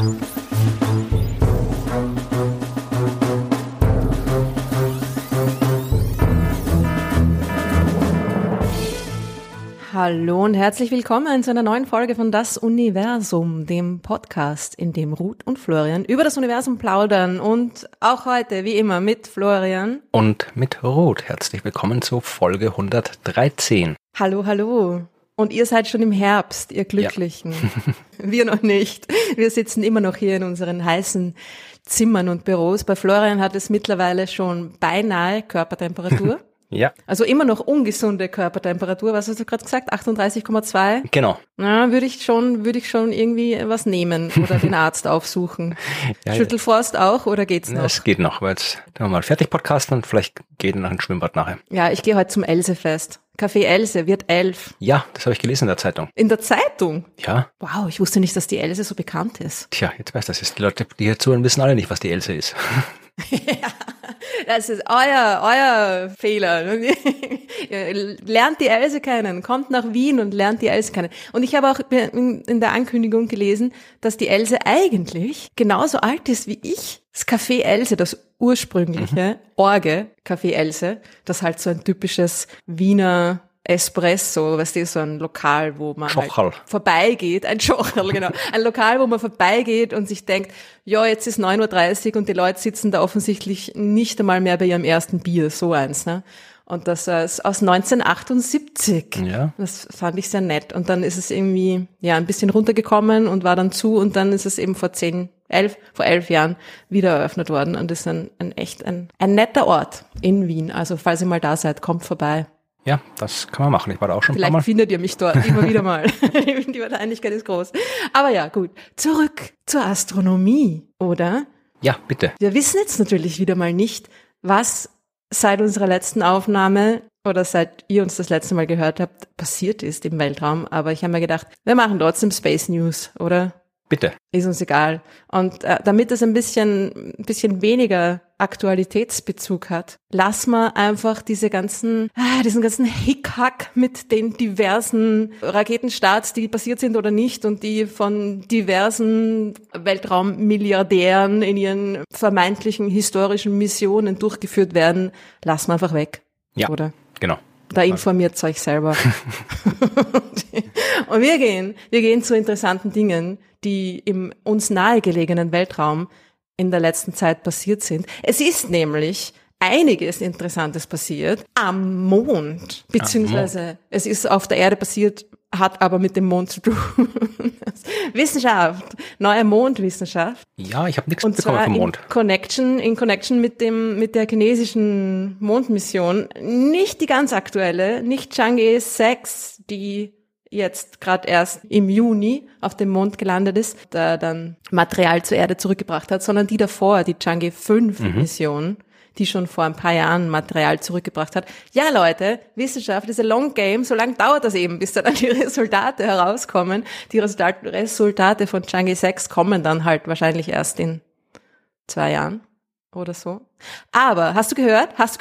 Hallo und herzlich willkommen zu einer neuen Folge von Das Universum, dem Podcast, in dem Ruth und Florian über das Universum plaudern. Und auch heute, wie immer, mit Florian. Und mit Ruth. Herzlich willkommen zu Folge 113. Hallo, hallo. Und ihr seid schon im Herbst, ihr Glücklichen. Ja. Wir noch nicht. Wir sitzen immer noch hier in unseren heißen Zimmern und Büros. Bei Florian hat es mittlerweile schon beinahe Körpertemperatur. Ja. Also immer noch ungesunde Körpertemperatur. Was hast du gerade gesagt? 38,2? Genau. Na, würde ich schon irgendwie was nehmen oder den Arzt aufsuchen. Ja, Schüttelfrost auch oder geht's noch? Es geht noch, weil jetzt wir mal fertig podcasten und vielleicht geht nach dem Schwimmbad nachher. Ja, ich gehe heute zum Else-Fest. Café Else wird 11. Ja, das habe ich gelesen in der Zeitung. In der Zeitung? Ja. Wow, ich wusste nicht, dass die Else so bekannt ist. Tja, jetzt weißt du das. Die Leute, die hier zuhören, wissen alle nicht, was die Else ist. Ja, das ist euer Fehler. Lernt die Else kennen, kommt nach Wien und lernt die Else kennen. Und ich habe auch in der Ankündigung gelesen, dass die Else eigentlich genauso alt ist wie ich. Das Café Else, das ursprüngliche Orge Café Else, das halt so ein typisches Wiener Espresso, weißt du, so ein Lokal, wo man halt vorbeigeht, ein Schocherl, genau, ein Lokal, wo man vorbeigeht und sich denkt, ja, jetzt ist 9:30 Uhr und die Leute sitzen da offensichtlich nicht einmal mehr bei ihrem ersten Bier, so eins, ne? Und das ist aus 1978. Ja. Das fand ich sehr nett. Und dann ist es irgendwie, ja, ein bisschen runtergekommen und war dann zu und dann ist es eben vor 11 Jahren wieder eröffnet worden und ist ein netter Ort in Wien. Also falls ihr mal da seid, kommt vorbei. Ja, das kann man machen. Ich war da auch schon ein paar Vielleicht Mal. findet ihr mich dort immer wieder mal. Die Wahrscheinlichkeit ist groß. Aber ja, gut. Zurück zur Astronomie, oder? Ja, bitte. Wir wissen jetzt natürlich wieder mal nicht, was seit unserer letzten Aufnahme oder seit ihr uns das letzte Mal gehört habt, passiert ist im Weltraum. Aber ich habe mir gedacht, wir machen trotzdem Space News, oder? Bitte. Ist uns egal. Und damit es ein bisschen weniger Aktualitätsbezug hat, lassen wir einfach diesen ganzen Hickhack mit den diversen Raketenstarts, die passiert sind oder nicht und die von diversen Weltraummilliardären in ihren vermeintlichen historischen Missionen durchgeführt werden, lassen wir einfach weg. Ja, oder? Genau. Da informiert euch selber. Und wir gehen zu interessanten Dingen, die im uns nahegelegenen Weltraum in der letzten Zeit passiert sind. Es ist nämlich einiges Interessantes passiert am Mond, beziehungsweise es ist auf der Erde passiert, hat aber mit dem Mond zu tun. Wissenschaft, neue Mondwissenschaft. Ja, ich habe nichts mitbekommen vom Mond. In Connection mit der chinesischen Mondmission, nicht die ganz aktuelle, nicht Chang'e 6, die jetzt gerade erst im Juni auf dem Mond gelandet ist, da dann Material zur Erde zurückgebracht hat, sondern die davor, die Chang'e 5 Mission, die schon vor ein paar Jahren Material zurückgebracht hat. Ja, Leute, Wissenschaft ist a long game, so lange dauert das eben, bis dann die Resultate herauskommen. Die Resultate von Chang'e 6 kommen dann halt wahrscheinlich erst in 2 Jahren oder so. Aber hast du gehört, was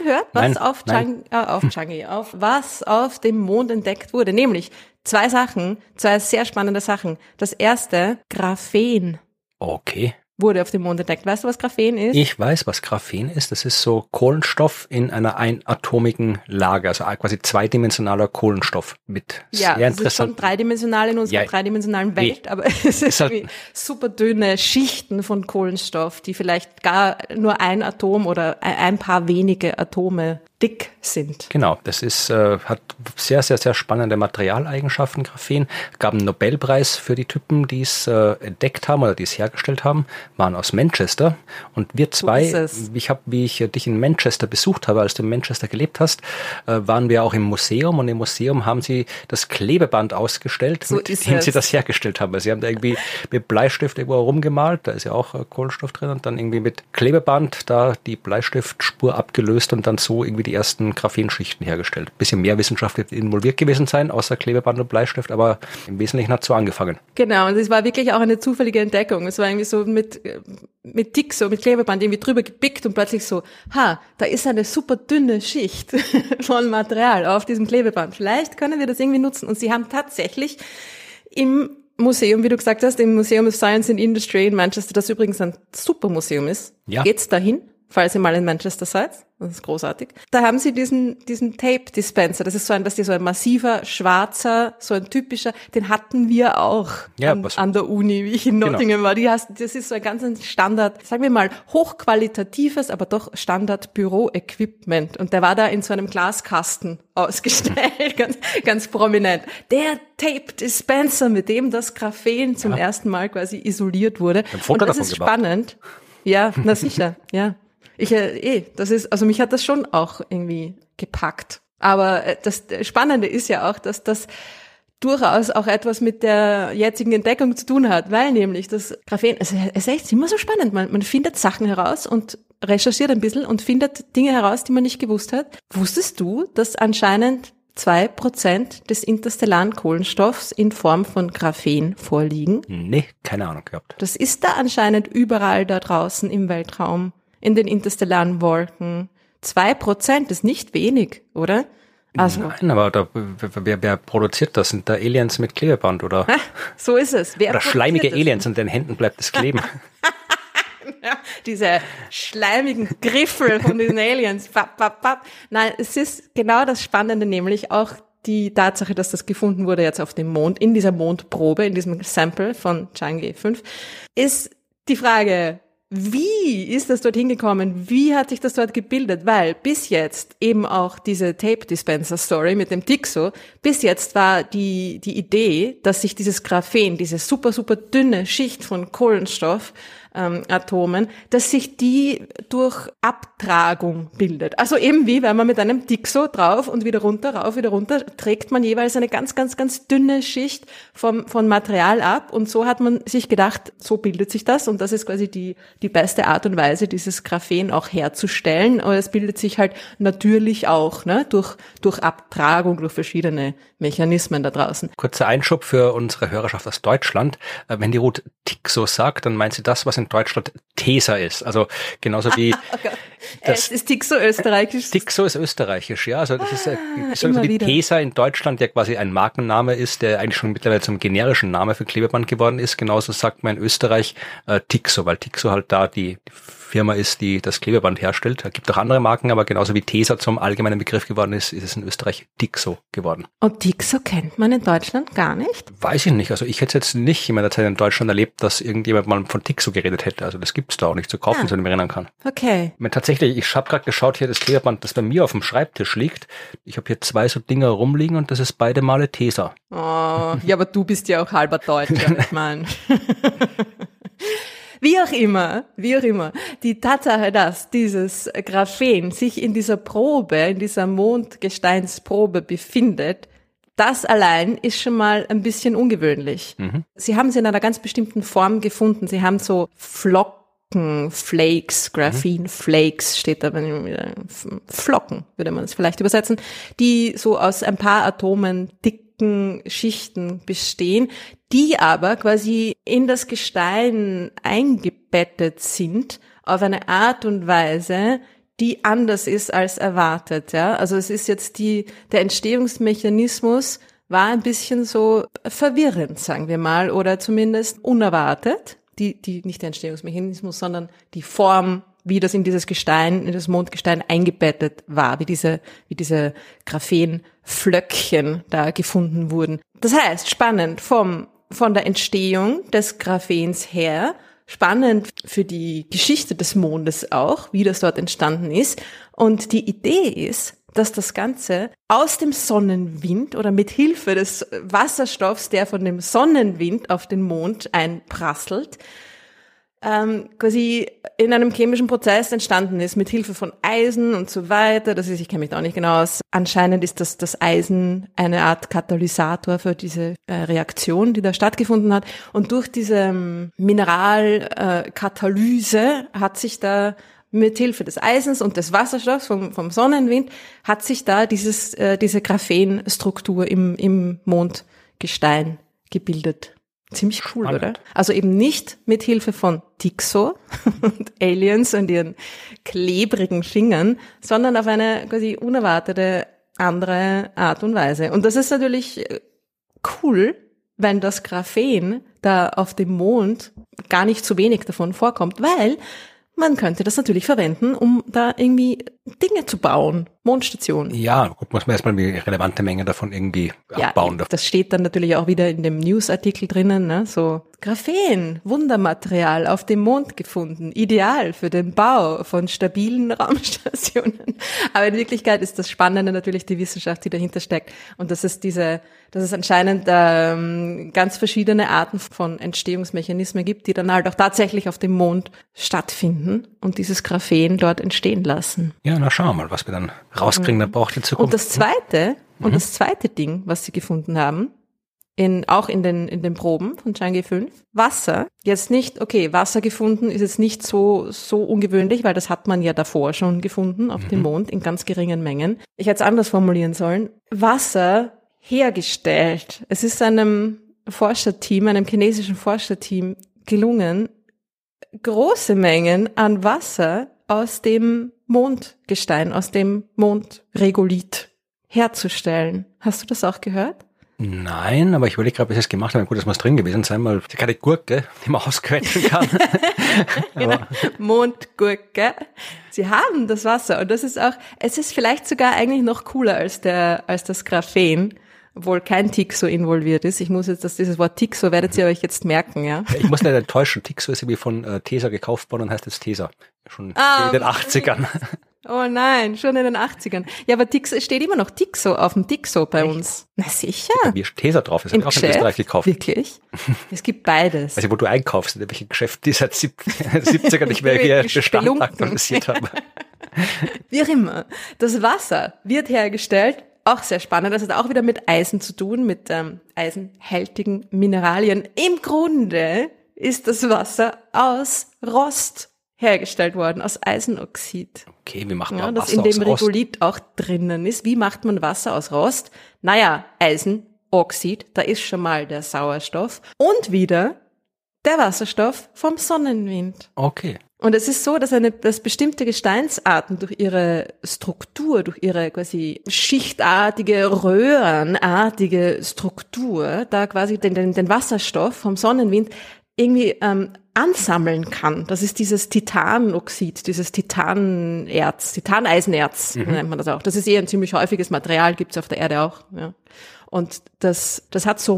was auf dem Mond entdeckt wurde? Nämlich zwei sehr spannende Sachen. Das erste, Graphen. Okay. Wurde auf dem Mond entdeckt. Weißt du, was Graphen ist? Ich weiß, was Graphen ist. Das ist so Kohlenstoff in einer einatomigen Lage, also quasi zweidimensionaler Kohlenstoff mit sehr interessant. Ja, es ist schon dreidimensional in unserer dreidimensionalen Welt, aber es ist halt super dünne Schichten von Kohlenstoff, die vielleicht gar nur ein Atom oder ein paar wenige Atome dick sind. Genau, das ist hat sehr, sehr, sehr spannende Materialeigenschaften, Graphen. Gab einen Nobelpreis für die Typen, die es entdeckt haben oder die es hergestellt haben, waren aus Manchester. Und wir zwei, wie ich dich in Manchester besucht habe, als du in Manchester gelebt hast, waren wir auch im Museum. Und im Museum haben sie das Klebeband ausgestellt, mit dem sie das hergestellt haben. Also sie haben da irgendwie mit Bleistift irgendwo rumgemalt, da ist ja auch Kohlenstoff drin, und dann irgendwie mit Klebeband da die Bleistiftspur abgelöst und dann so irgendwie die ersten Graphenschichten hergestellt. Bisschen mehr Wissenschaft wird involviert gewesen sein, außer Klebeband und Bleistift, aber im Wesentlichen hat es so angefangen. Genau, und es war wirklich auch eine zufällige Entdeckung. Es war irgendwie so mit Klebeband irgendwie drüber gepickt und plötzlich so, da ist eine super dünne Schicht von Material auf diesem Klebeband. Vielleicht können wir das irgendwie nutzen. Und sie haben tatsächlich im Museum, wie du gesagt hast, im Museum of Science and Industry in Manchester, das übrigens ein super Museum ist. Ja. Geht's dahin, falls ihr mal in Manchester seid. Das ist großartig. Da haben sie diesen Tape Dispenser. Das ist so ein massiver, schwarzer, so ein typischer, den hatten wir auch an der Uni, wie ich in Nottingham war. Das ist so ein ganz Standard, sagen wir mal, hochqualitatives, aber doch Standard Büro-Equipment. Und der war da in so einem Glaskasten ausgestellt, ganz prominent. Der Tape Dispenser, mit dem das Graphen zum ersten Mal quasi isoliert wurde. Und das ist spannend. Ja, na sicher, ja. Mich hat das schon auch irgendwie gepackt. Aber das Spannende ist ja auch, dass das durchaus auch etwas mit der jetzigen Entdeckung zu tun hat, weil nämlich das Graphen, es ist echt immer so spannend. Man findet Sachen heraus und recherchiert ein bisschen und findet Dinge heraus, die man nicht gewusst hat. Wusstest du, dass anscheinend 2% des interstellaren Kohlenstoffs in Form von Graphen vorliegen? Nee, keine Ahnung gehabt. Das ist da anscheinend überall da draußen im Weltraum. In den interstellaren Wolken. 2% ist nicht wenig, oder? Also, nein, aber wer produziert das? Sind da Aliens mit Klebeband, oder? So ist es. Oder schleimige Aliens, und in den Händen bleibt es kleben. Ja, diese schleimigen Griffel von diesen Aliens. Nein, es ist genau das Spannende, nämlich auch die Tatsache, dass das gefunden wurde jetzt auf dem Mond, in dieser Mondprobe, in diesem Sample von Chang'e 5, ist die Frage, wie ist das dort hingekommen? Wie hat sich das dort gebildet? Weil bis jetzt eben auch diese Tape-Dispenser-Story mit dem Tixo, bis jetzt war die Idee, dass sich dieses Graphen, diese super, super dünne Schicht von Kohlenstoff, Atomen, dass sich die durch Abtragung bildet. Also eben wie, wenn man mit einem Tixo drauf und wieder runter, rauf, wieder runter, trägt man jeweils eine ganz, ganz, ganz dünne Schicht von Material ab. Und so hat man sich gedacht, so bildet sich das. Und das ist quasi die beste Art und Weise, dieses Graphen auch herzustellen. Aber es bildet sich halt natürlich auch, ne, durch Abtragung, durch verschiedene Mechanismen da draußen. Kurzer Einschub für unsere Hörerschaft aus Deutschland. Wenn die Ruth Tixo sagt, dann meint sie das, was in Deutschland Tesa ist. Also genauso wie es ist Tixo österreichisch. Tixo ist österreichisch, ja. Also das ist so wie Tesa in Deutschland, der quasi ein Markenname ist, der eigentlich schon mittlerweile zum generischen Name für Klebeband geworden ist. Genauso sagt man in Österreich Tixo, weil Tixo halt da die Firma ist, die das Klebeband herstellt. Es gibt auch andere Marken, aber genauso wie Tesa zum allgemeinen Begriff geworden ist, ist es in Österreich Tixo geworden. Und Tixo kennt man in Deutschland gar nicht? Weiß ich nicht. Also ich hätte jetzt nicht in meiner Zeit in Deutschland erlebt, dass irgendjemand mal von Tixo geredet hätte. Also das gibt's da auch nicht zu kaufen, so ich mich erinnern kann. Okay. Tatsächlich, ich habe gerade geschaut, hier das Klebeband, das bei mir auf dem Schreibtisch liegt. Ich habe hier 2 so Dinger rumliegen und das ist beide Male Tesa. Oh, ja, aber du bist ja auch halber Deutscher, ich meine. Wie auch immer, die Tatsache, dass dieses Graphen sich in dieser Probe, in dieser Mondgesteinsprobe befindet, das allein ist schon mal ein bisschen ungewöhnlich. Mhm. Sie haben es in einer ganz bestimmten Form gefunden. Sie haben so Flocken, Flakes, Graphen Flakes steht da, Flocken würde man es vielleicht übersetzen, die so aus ein paar Atomen dicken Schichten bestehen, die aber quasi in das Gestein eingebettet sind auf eine Art und Weise, die anders ist als erwartet, ja. Also es ist jetzt der Entstehungsmechanismus war ein bisschen so verwirrend, sagen wir mal, oder zumindest unerwartet. Nicht der Entstehungsmechanismus, sondern die Form, wie das in dieses Gestein, in das Mondgestein eingebettet war, wie diese Graphenflöckchen da gefunden wurden. Das heißt, spannend von der Entstehung des Graphens her, spannend für die Geschichte des Mondes auch, wie das dort entstanden ist. Und die Idee ist, dass das Ganze aus dem Sonnenwind oder mit Hilfe des Wasserstoffs, der von dem Sonnenwind auf den Mond einprasselt, quasi in einem chemischen Prozess entstanden ist, mit Hilfe von Eisen und so weiter. Ich kenne mich da auch nicht genau aus. Anscheinend ist das Eisen eine Art Katalysator für diese Reaktion, die da stattgefunden hat. Und durch diese Mineralkatalyse hat sich da mit Hilfe des Eisens und des Wasserstoffs vom Sonnenwind hat sich da diese Graphenstruktur im Mondgestein gebildet. Ziemlich cool, spannend, oder? Also eben nicht mit Hilfe von Tixo und Aliens und ihren klebrigen Fingern, sondern auf eine quasi unerwartete andere Art und Weise. Und das ist natürlich cool, wenn das Graphen da auf dem Mond gar nicht so wenig davon vorkommt, weil man könnte das natürlich verwenden, um da irgendwie Dinge zu bauen. Mondstationen. Ja, gut, muss man erstmal die relevante Menge davon irgendwie abbauen. Ja, das steht dann natürlich auch wieder in dem Newsartikel drinnen, ne? So Graphen, Wundermaterial auf dem Mond gefunden, ideal für den Bau von stabilen Raumstationen. Aber in Wirklichkeit ist das Spannende natürlich die Wissenschaft, die dahinter steckt. Und dass es anscheinend ganz verschiedene Arten von Entstehungsmechanismen gibt, die dann halt auch tatsächlich auf dem Mond stattfinden und dieses Graphen dort entstehen lassen. Ja, na schauen wir mal, was wir dann rauskriegen, da braucht die Zukunft. Und das zweite Ding, was sie gefunden haben, auch in den Proben von Chang'e 5, Wasser. Jetzt nicht, okay, Wasser gefunden ist jetzt nicht so ungewöhnlich, weil das hat man ja davor schon gefunden auf dem Mond in ganz geringen Mengen. Ich hätte es anders formulieren sollen. Wasser hergestellt. Es ist einem chinesischen Forscherteam gelungen, große Mengen an Wasser aus dem Mondgestein, aus dem Mondregolith herzustellen. Hast du das auch gehört? Nein, aber ich überlege gerade, bis ich es gemacht habe. Gut, das muss drin gewesen sein, weil ich keine Gurke, die man ausquetschen kann. Genau. Mondgurke. Sie haben das Wasser und es ist vielleicht sogar eigentlich noch cooler als das Graphen, obwohl kein Tixo involviert ist. Dieses Wort Tixo werdet ihr euch jetzt merken, ja. Ich muss nicht enttäuschen, Tixo ist irgendwie von Tesa gekauft worden und heißt jetzt Tesa. Schon in den 80ern. Oh nein, schon in den 80ern. Ja, aber es steht immer noch Tixo auf dem Tixo bei uns. Na sicher. Wie Tesa drauf ist, habe ich auch in Österreich gekauft. Wirklich? Es gibt beides. Also wo du einkaufst, in welchen Geschäften die seit 70er nicht mehr ihr Bestand aktualisiert haben. Wie auch immer. Das Wasser wird hergestellt, auch sehr spannend. Das hat auch wieder mit Eisen zu tun, mit eisenhaltigen Mineralien. Im Grunde ist das Wasser aus Rost hergestellt worden, aus Eisenoxid. Okay, wie macht man Wasser aus Rost? Das in dem Regolith auch drinnen ist. Wie macht man Wasser aus Rost? Naja, Eisenoxid, da ist schon mal der Sauerstoff und wieder der Wasserstoff vom Sonnenwind. Okay. Und es ist so, dass bestimmte Gesteinsarten durch ihre Struktur, durch ihre quasi schichtartige, röhrenartige Struktur, da quasi den Wasserstoff vom Sonnenwind irgendwie ansammeln kann. Das ist dieses Titanoxid, dieses Titaneisenerz, nennt man das auch. Das ist ein ziemlich häufiges Material, gibt's auf der Erde auch. Ja. Und das hat so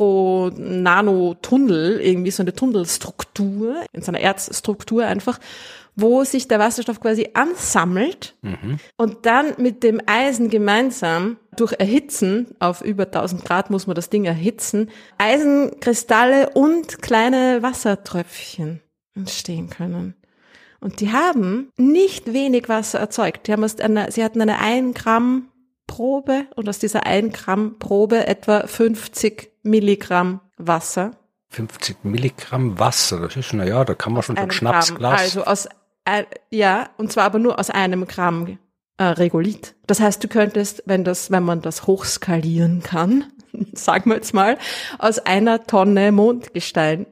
Mikro-Nano-Tunnel, irgendwie so eine Tunnelstruktur, in so einer Erzstruktur einfach, wo sich der Wasserstoff quasi ansammelt und dann mit dem Eisen gemeinsam durch Erhitzen, auf über 1000 Grad muss man das Ding erhitzen, Eisenkristalle und kleine Wassertröpfchen entstehen können. Und die haben nicht wenig Wasser erzeugt. Sie hatten eine 1 Gramm Probe und aus dieser 1 Gramm Probe etwa 50 Milligramm Wasser. 50 Milligramm Wasser, das ist, da kann man schon so ein Schnapsglas. Also und zwar aber nur aus 1 Gramm Regolith. Das heißt, du könntest, wenn man das hochskalieren kann, sagen wir jetzt mal, aus 1 Tonne Mondgestein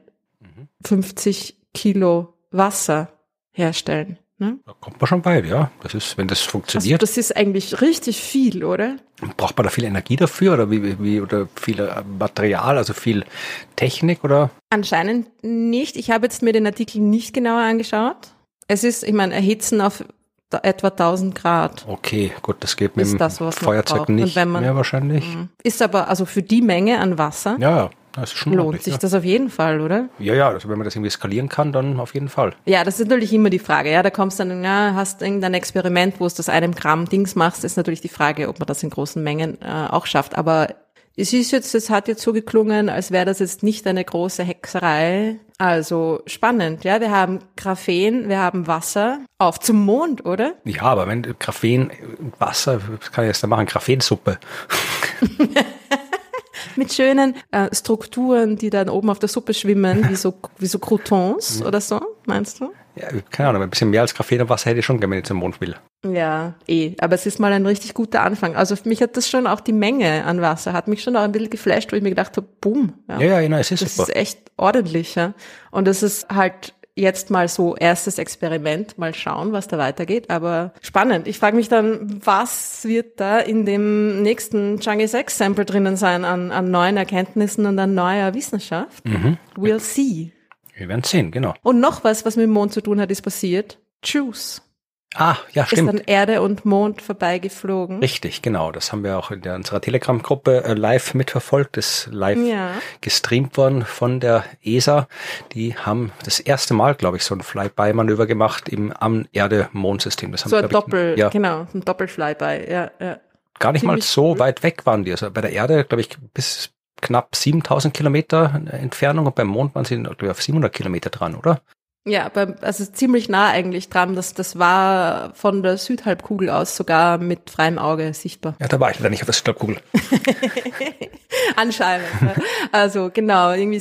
50 Kilo Wasser herstellen. Ne? Da kommt man schon weit, ja. Das ist, wenn das funktioniert. Also das ist eigentlich richtig viel, oder? Braucht man da viel Energie dafür oder oder viel Material, also viel Technik oder? Anscheinend nicht. Ich habe jetzt mir den Artikel nicht genauer angeschaut. Es ist, erhitzen auf etwa 1000 Grad. Okay, gut, das geht mit dem Feuerzeug nicht mehr wahrscheinlich. Ist aber, also für die Menge an Wasser. Ja. Das ist schon lohnt sich das auf jeden Fall, oder? Ja, also wenn man das irgendwie skalieren kann, dann auf jeden Fall. Ja, das ist natürlich immer die Frage. Ja, da kommst dann, hast irgendein Experiment, wo du das 1 Gramm Dings machst, ist natürlich die Frage, ob man das in großen Mengen auch schafft. Aber es hat jetzt so geklungen, als wäre das jetzt nicht eine große Hexerei. Also spannend, ja. Wir haben Graphen, wir haben Wasser. Auf zum Mond, oder? Ja, aber wenn Graphen, Wasser, was kann ich jetzt da machen? Graphensuppe. Mit schönen Strukturen, die dann oben auf der Suppe schwimmen, wie so Croutons oder so, meinst du? Ja, keine Ahnung, ein bisschen mehr als Graphen und Wasser hätte ich schon gerne, wenn ich zum Mond will. Ja, aber es ist mal ein richtig guter Anfang. Also für mich hat das schon auch die Menge an Wasser, hat mich schon auch ein bisschen geflasht, wo ich mir gedacht habe, boom. Ja, es ist das super. Das ist echt ordentlich, ja. Und das ist halt jetzt mal so erstes Experiment, mal schauen, was da weitergeht, aber spannend. Ich frage mich dann, was wird da in dem nächsten Chang'e 6 Sample drinnen sein an neuen Erkenntnissen und an neuer Wissenschaft? We'll see. Wir werden sehen, genau. Und noch was mit dem Mond zu tun hat, ist passiert. JUICE. Ah, ja, stimmt. Ist an Erde und Mond vorbeigeflogen. Richtig, genau. Das haben wir auch in unserer Telegram-Gruppe live mitverfolgt. Das ist live gestreamt worden von der ESA. Die haben das erste Mal, glaube ich, so ein Flyby-Manöver gemacht am Erde-Mond-System. Das haben, so ein ein Doppel-Flyby, ja. Gar nicht mal so weit weg waren die. Also bei der Erde, glaube ich, bis knapp 7000 Kilometer Entfernung und beim Mond waren sie, glaube ich, auf 700 Kilometer dran, oder? Ja, also ziemlich nah eigentlich dran. Das war von der Südhalbkugel aus sogar mit freiem Auge sichtbar. Ja, da war ich leider nicht auf der Südhalbkugel. Anscheinend. Ja. Also genau, irgendwie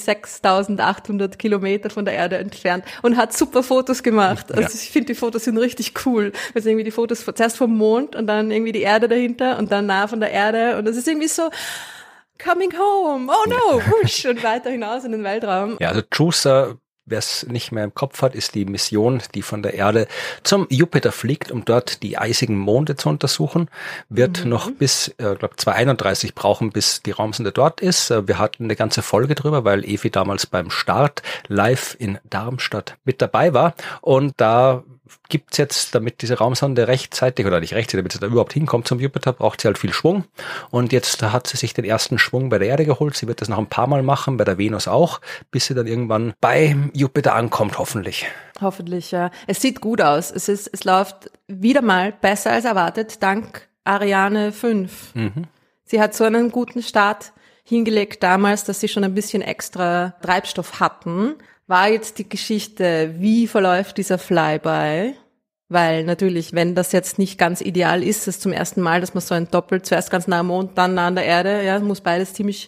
6800 Kilometer von der Erde entfernt und hat super Fotos gemacht. Also ich finde, die Fotos sind richtig cool. Also irgendwie die Fotos zuerst vom Mond und dann irgendwie die Erde dahinter und dann nah von der Erde. Und das ist irgendwie so coming home. Oh no, wusch, und weiter hinaus in den Weltraum. Ja, also JUICE, wer es nicht mehr im Kopf hat, ist die Mission, die von der Erde zum Jupiter fliegt, um dort die eisigen Monde zu untersuchen. Wird noch bis, glaube 2031 brauchen, bis die Raumsonde dort ist. Wir hatten eine ganze Folge drüber, weil Evi damals beim Start live in Darmstadt mit dabei war. Und da gibt's jetzt, damit diese Raumsonde rechtzeitig, oder nicht rechtzeitig, damit sie da überhaupt hinkommt zum Jupiter, braucht sie halt viel Schwung. Und jetzt hat sie sich den ersten Schwung bei der Erde geholt. Sie wird das noch ein paar Mal machen, bei der Venus auch, bis sie dann irgendwann beim Jupiter ankommt, hoffentlich. Hoffentlich, ja. Es sieht gut aus. Es läuft wieder mal besser als erwartet, dank Ariane 5. Sie hat so einen guten Start hingelegt damals, dass sie schon ein bisschen extra Treibstoff hatten. War jetzt die Geschichte, wie verläuft dieser Flyby? Weil natürlich, wenn das jetzt nicht ganz ideal ist, das zum ersten Mal, dass man so ein Doppel, zuerst ganz nah am Mond, dann nah an der Erde, ja, muss beides ziemlich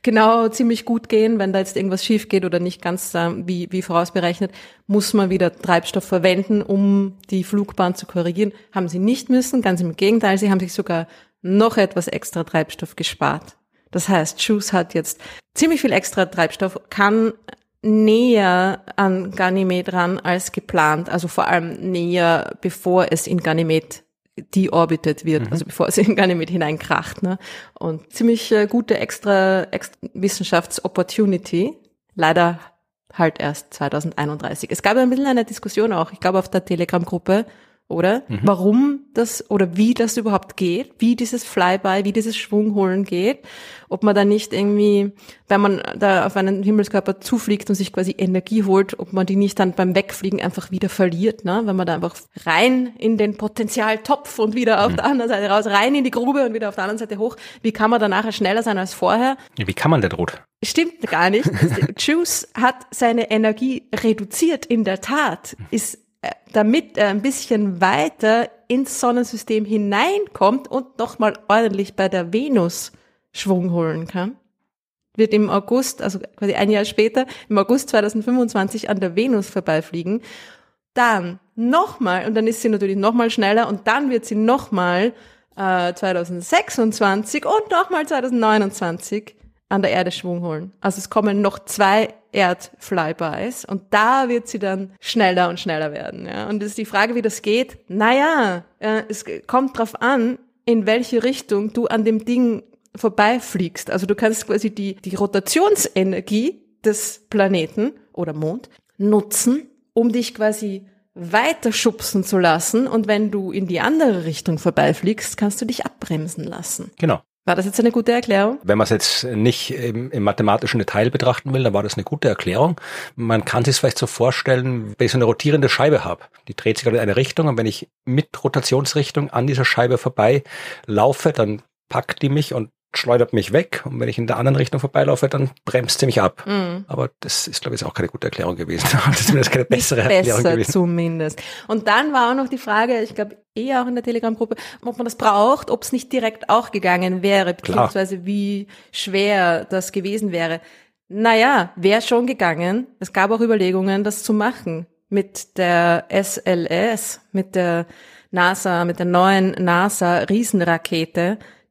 gut gehen. Wenn da jetzt irgendwas schief geht oder nicht ganz wie vorausberechnet, muss man wieder Treibstoff verwenden, um die Flugbahn zu korrigieren. Haben sie nicht müssen, ganz im Gegenteil, sie haben sich sogar noch etwas extra Treibstoff gespart. Das heißt, JUICE hat jetzt ziemlich viel extra Treibstoff, kann näher an Ganymed ran als geplant, also vor allem näher, bevor es in Ganymed deorbitet wird, also bevor es in Ganymed hineinkracht, ne? Und ziemlich gute extra Wissenschafts-Opportunity. Leider halt erst 2031. Es gab ein bisschen eine Diskussion auch, ich glaube auf der Telegram-Gruppe, oder? Warum das oder wie das überhaupt geht, wie dieses Flyby, wie dieses Schwungholen geht, ob man da nicht irgendwie, wenn man da auf einen Himmelskörper zufliegt und sich quasi Energie holt, ob man die nicht dann beim Wegfliegen einfach wieder verliert, ne? Wenn man da einfach rein in den Potenzialtopf und wieder auf der anderen Seite raus, rein in die Grube und wieder auf der anderen Seite hoch, wie kann man da nachher schneller sein als vorher? Wie kann man denn, Ruth? Stimmt gar nicht. JUICE hat seine Energie reduziert, in der Tat, damit er ein bisschen weiter ins Sonnensystem hineinkommt und nochmal ordentlich bei der Venus Schwung holen kann. Wird im August, also quasi ein Jahr später, im August 2025 an der Venus vorbeifliegen. Dann nochmal, und dann ist sie natürlich nochmal schneller, und dann wird sie nochmal 2026 und nochmal 2029 an der Erde Schwung holen. Also es kommen noch 2 Erdflybys und da wird sie dann schneller und schneller werden. Ja. Und das ist die Frage, wie das geht. Naja, es kommt drauf an, in welche Richtung du an dem Ding vorbeifliegst. Also du kannst quasi die Rotationsenergie des Planeten oder Mond nutzen, um dich quasi weiter schubsen zu lassen. Und wenn du in die andere Richtung vorbeifliegst, kannst du dich abbremsen lassen. Genau. War das jetzt eine gute Erklärung? Wenn man es jetzt nicht im mathematischen Detail betrachten will, dann war das eine gute Erklärung. Man kann sich es vielleicht so vorstellen, wenn ich so eine rotierende Scheibe habe. Die dreht sich halt in eine Richtung und wenn ich mit Rotationsrichtung an dieser Scheibe vorbei laufe, dann packt die mich und schleudert mich weg. Und wenn ich in der anderen Richtung vorbeilaufe, dann bremst sie mich ab. Aber das ist, glaube ich, auch keine gute Erklärung gewesen. Das ist zumindest keine bessere Erklärung gewesen. Zumindest. Und dann war auch noch die Frage, ich glaube, auch in der Telegram-Gruppe, ob man das braucht, ob es nicht direkt auch gegangen wäre, beziehungsweise wie schwer das gewesen wäre. Naja, wäre schon gegangen. Es gab auch Überlegungen, das zu machen. Mit der SLS, mit der NASA, mit der neuen NASA-Riesenrakete,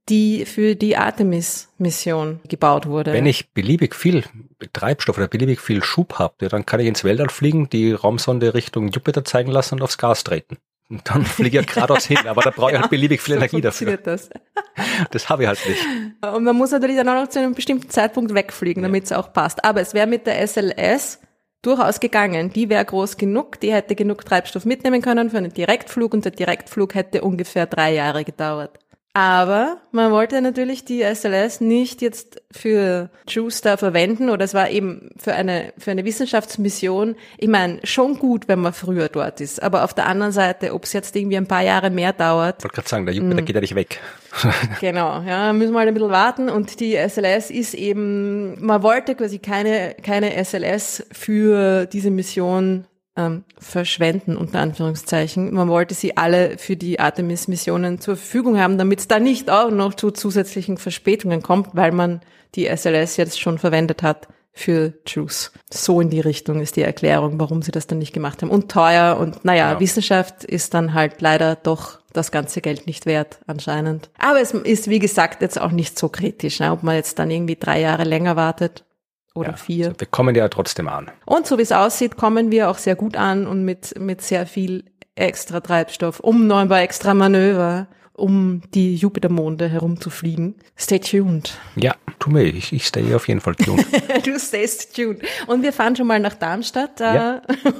die für die Artemis-Mission gebaut wurde. Wenn ich beliebig viel Treibstoff oder beliebig viel Schub habe, dann kann ich ins Weltall fliegen, die Raumsonde Richtung Jupiter zeigen lassen und aufs Gas treten. Und dann fliege ich geradeaus hin, aber da brauche ich halt beliebig viel Energie dafür. Das. Das habe ich halt nicht. Und man muss natürlich dann auch noch zu einem bestimmten Zeitpunkt wegfliegen, damit es auch passt. Aber es wäre mit der SLS durchaus gegangen. Die wäre groß genug, die hätte genug Treibstoff mitnehmen können für einen Direktflug und der Direktflug hätte ungefähr 3 Jahre gedauert. Aber man wollte natürlich die SLS nicht jetzt für JUICE da verwenden oder es war eben für eine Wissenschaftsmission, ich meine, schon gut, wenn man früher dort ist. Aber auf der anderen Seite, ob es jetzt irgendwie ein paar Jahre mehr dauert. Ich wollte gerade sagen, der Jupiter geht ja nicht weg. Genau, ja, müssen wir halt ein bisschen warten und die SLS ist eben, man wollte quasi keine SLS für diese Mission verschwenden, unter Anführungszeichen. Man wollte sie alle für die Artemis-Missionen zur Verfügung haben, damit es da nicht auch noch zu zusätzlichen Verspätungen kommt, weil man die SLS jetzt schon verwendet hat für JUICE. So in die Richtung ist die Erklärung, warum sie das dann nicht gemacht haben. Und teuer und naja, Wissenschaft ist dann halt leider doch das ganze Geld nicht wert, anscheinend. Aber es ist, wie gesagt, jetzt auch nicht so kritisch, ne? Ob man jetzt dann irgendwie 3 Jahre länger wartet. Oder 4. Also wir kommen ja trotzdem an. Und so wie es aussieht, kommen wir auch sehr gut an und mit sehr viel extra Treibstoff, um noch ein paar extra Manöver, um die Jupitermonde herumzufliegen. Stay tuned. Ja, tu mir, ich stay auf jeden Fall tuned. Du stayst tuned. Und wir fahren schon mal nach Darmstadt. Ja.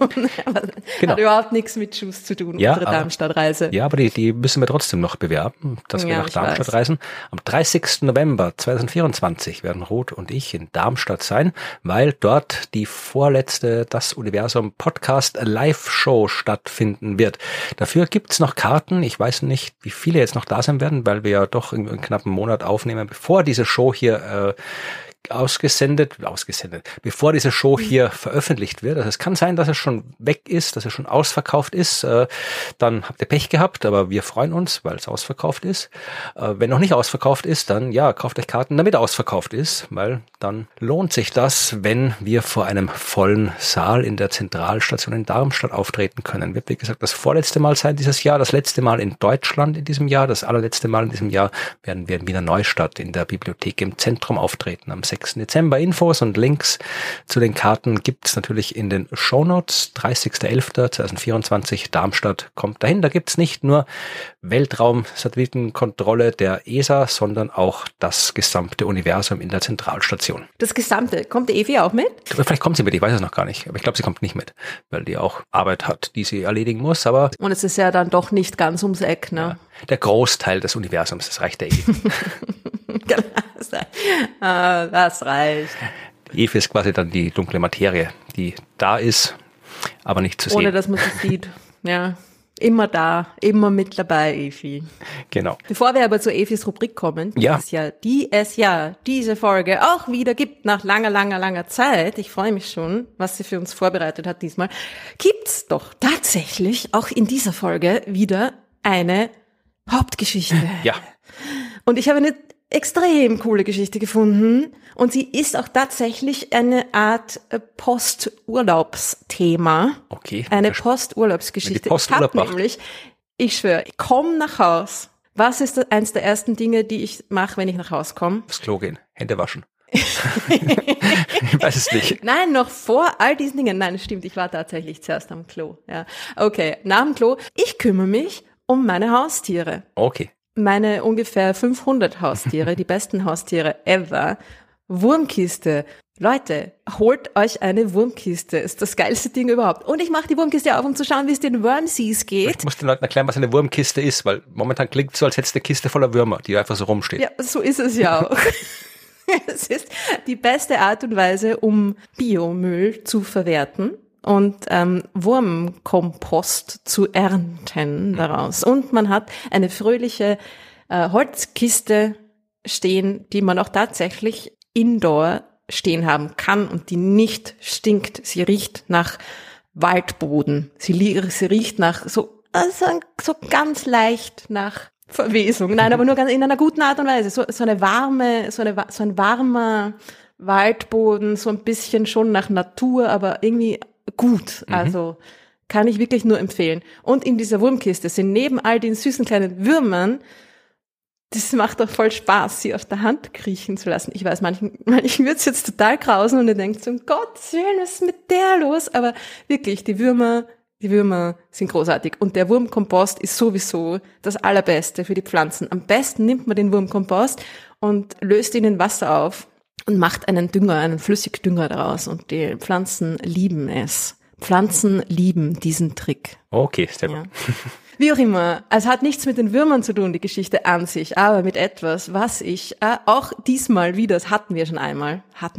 Hat überhaupt nichts mit JUICE zu tun, unsere Darmstadt-Reise. Ja, aber die müssen wir trotzdem noch bewerben, dass wir nach Darmstadt reisen. Am 30. November 2024 werden Ruth und ich in Darmstadt sein, weil dort die vorletzte Das Universum Podcast Live-Show stattfinden wird. Dafür gibt's noch Karten. Ich weiß nicht, wie viele jetzt noch da sein werden, weil wir ja doch in knappen Monat aufnehmen, bevor diese Show hier bevor diese Show hier veröffentlicht wird. Also es kann sein, dass es schon weg ist, dass es schon ausverkauft ist. Dann habt ihr Pech gehabt, aber wir freuen uns, weil es ausverkauft ist. Wenn noch nicht ausverkauft ist, dann ja, kauft euch Karten, damit ausverkauft ist, weil dann lohnt sich das, wenn wir vor einem vollen Saal in der Zentralstation in Darmstadt auftreten können. Wird, wie gesagt, das vorletzte Mal sein dieses Jahr, das letzte Mal in Deutschland in diesem Jahr, das allerletzte Mal in diesem Jahr werden wir in Wiener Neustadt in der Bibliothek im Zentrum auftreten am 6. Dezember. Infos und Links zu den Karten gibt's natürlich in den Shownotes. 30.11.2024 Darmstadt kommt dahin. Da gibt's nicht nur Weltraum-Satellitenkontrolle der ESA, sondern auch das gesamte Universum in der Zentralstation. Das gesamte. Kommt die Evi auch mit? Vielleicht kommt sie mit, ich weiß es noch gar nicht. Aber ich glaube, sie kommt nicht mit, weil die auch Arbeit hat, die sie erledigen muss. Aber und es ist ja dann doch nicht ganz ums Eck, ne? Ja, der Großteil des Universums, das reicht der Evi. Das reicht. Die Evi ist quasi dann die dunkle Materie, die da ist, aber nicht zu sehen. Ohne dass man sie sieht. Ja, immer da, immer mit dabei, Evi. Genau. Bevor wir aber zu Evis Rubrik kommen, die es ja diese Folge auch wieder gibt, nach langer Zeit, ich freue mich schon, was sie für uns vorbereitet hat diesmal, gibt's doch tatsächlich auch in dieser Folge wieder eine Hauptgeschichte. Ja. Und ich habe eine extrem coole Geschichte gefunden und sie ist auch tatsächlich eine Art Posturlaubsthema. Okay. Eine Posturlaubsgeschichte. Ich schwöre, ich komme nach Haus. Was ist eins der ersten Dinge, die ich mache, wenn ich nach Haus komme? Aufs Klo gehen, Hände waschen. Ich weiß es nicht. Nein, noch vor all diesen Dingen. Nein, stimmt, ich war tatsächlich zuerst am Klo. Ja, okay, nach dem Klo. Ich kümmere mich um meine Haustiere. Okay. Meine ungefähr 500 Haustiere, die besten Haustiere ever. Wurmkiste. Leute, holt euch eine Wurmkiste. Ist das geilste Ding überhaupt. Und ich mache die Wurmkiste auf, um zu schauen, wie es den Wormseas geht. Ich muss den Leuten erklären, was eine Wurmkiste ist, weil momentan klingt es so, als hätte es eine Kiste voller Würmer, die einfach so rumsteht. Ja, so ist es ja auch. Es ist die beste Art und Weise, um Biomüll zu verwerten und Wurmkompost zu ernten daraus. Und man hat eine fröhliche Holzkiste stehen, die man auch tatsächlich indoor stehen haben kann und die nicht stinkt. Sie riecht nach Waldboden. Sie riecht nach so ganz leicht nach Verwesung. Nein, aber nur ganz in einer guten Art und Weise. So ein warmer Waldboden, so ein bisschen schon nach Natur, aber irgendwie gut. Also kann ich wirklich nur empfehlen. Und in dieser Wurmkiste sind neben all den süßen kleinen Würmern das macht doch voll Spaß, sie auf der Hand kriechen zu lassen. Ich weiß, manchen wird es jetzt total grausen und ihr denkt so, um Gottes Willen, was ist mit der los? Aber wirklich, die Würmer sind großartig. Und der Wurmkompost ist sowieso das Allerbeste für die Pflanzen. Am besten nimmt man den Wurmkompost und löst ihn in Wasser auf und macht einen Dünger, einen Flüssigdünger daraus. Und die Pflanzen lieben es. Pflanzen lieben diesen Trick. Okay, sehr gut. Ja. Wie auch immer, es hat nichts mit den Würmern zu tun, die Geschichte an sich, aber mit etwas, was ich auch diesmal wieder, das hatten wir schon einmal,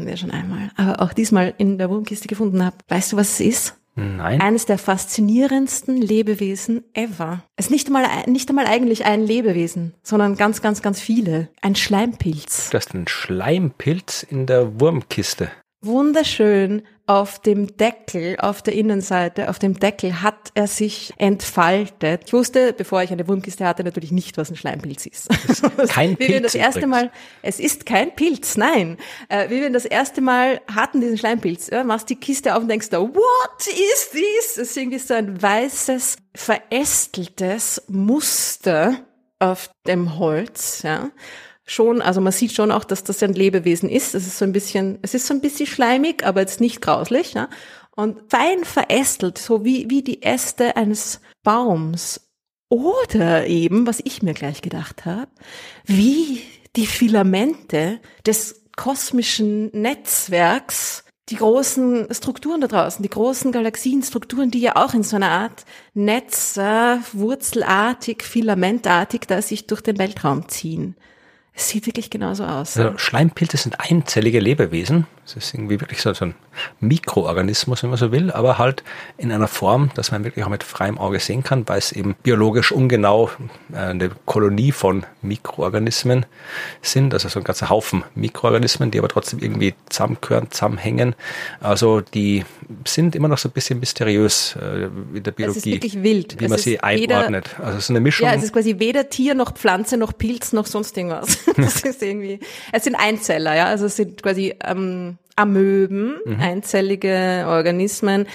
aber auch diesmal in der Wurmkiste gefunden habe. Weißt du, was es ist? Nein. Eines der faszinierendsten Lebewesen ever. Es ist nicht einmal eigentlich ein Lebewesen, sondern ganz, ganz, ganz viele. Ein Schleimpilz. Du hast einen Schleimpilz in der Wurmkiste. Wunderschön auf dem Deckel, auf der Innenseite, auf dem Deckel hat er sich entfaltet. Ich wusste, bevor ich eine Wurmkiste hatte, natürlich nicht, was ein Schleimpilz ist. Kein Pilz. Das erste Mal, es ist kein Pilz, nein. Wie wir das erste Mal hatten, diesen Schleimpilz, machst die Kiste auf und denkst da, what is this? Es ist irgendwie so ein weißes, verästeltes Muster auf dem Holz, ja. Schon, also man sieht schon auch, dass das ein Lebewesen ist. Es ist so ein bisschen schleimig, aber jetzt nicht grauslich, ja. Und fein verästelt, so wie die Äste eines Baums. Oder eben, was ich mir gleich gedacht habe, wie die Filamente des kosmischen Netzwerks, die großen Strukturen da draußen, die großen Galaxienstrukturen, die ja auch in so einer Art Netz, wurzelartig, filamentartig, da sich durch den Weltraum ziehen. Es sieht wirklich genauso aus. Also Schleimpilze sind einzellige Lebewesen. Das ist irgendwie wirklich so ein Mikroorganismus, wenn man so will, aber halt in einer Form, dass man wirklich auch mit freiem Auge sehen kann, weil es eben biologisch ungenau eine Kolonie von Mikroorganismen sind. Also so ein ganzer Haufen Mikroorganismen, die aber trotzdem irgendwie zusammengehören, zusammenhängen. Also die sind immer noch so ein bisschen mysteriös in der Biologie. Es ist wirklich wild. Wie man sie einordnet. Also es ist eine Mischung. Ja, es ist quasi weder Tier noch Pflanze noch Pilz noch sonst irgendwas. Das ist irgendwie, es sind Einzeller, ja, also es sind quasi Amöben, einzellige Organismen,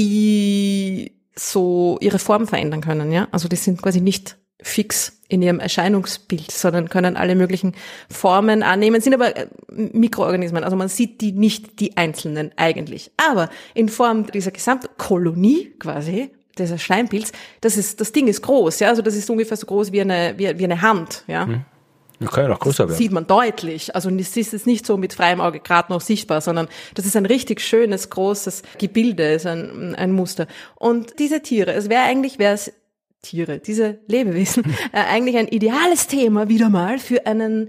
die so ihre Form verändern können, ja. Also die sind quasi nicht fix in ihrem Erscheinungsbild, sondern können alle möglichen Formen annehmen, sind aber Mikroorganismen, also man sieht die nicht, die einzelnen eigentlich. Aber in Form dieser Gesamtkolonie quasi, dieser Schleimpilz, das Ding ist groß, ja, also das ist ungefähr so groß wie eine Hand, ja. Das kann ja noch größer werden. Das sieht man deutlich. Also es ist jetzt nicht so mit freiem Auge gerade noch sichtbar, sondern das ist ein richtig schönes, großes Gebilde, ist ein Muster. Und diese Tiere, diese Lebewesen, eigentlich ein ideales Thema wieder mal für einen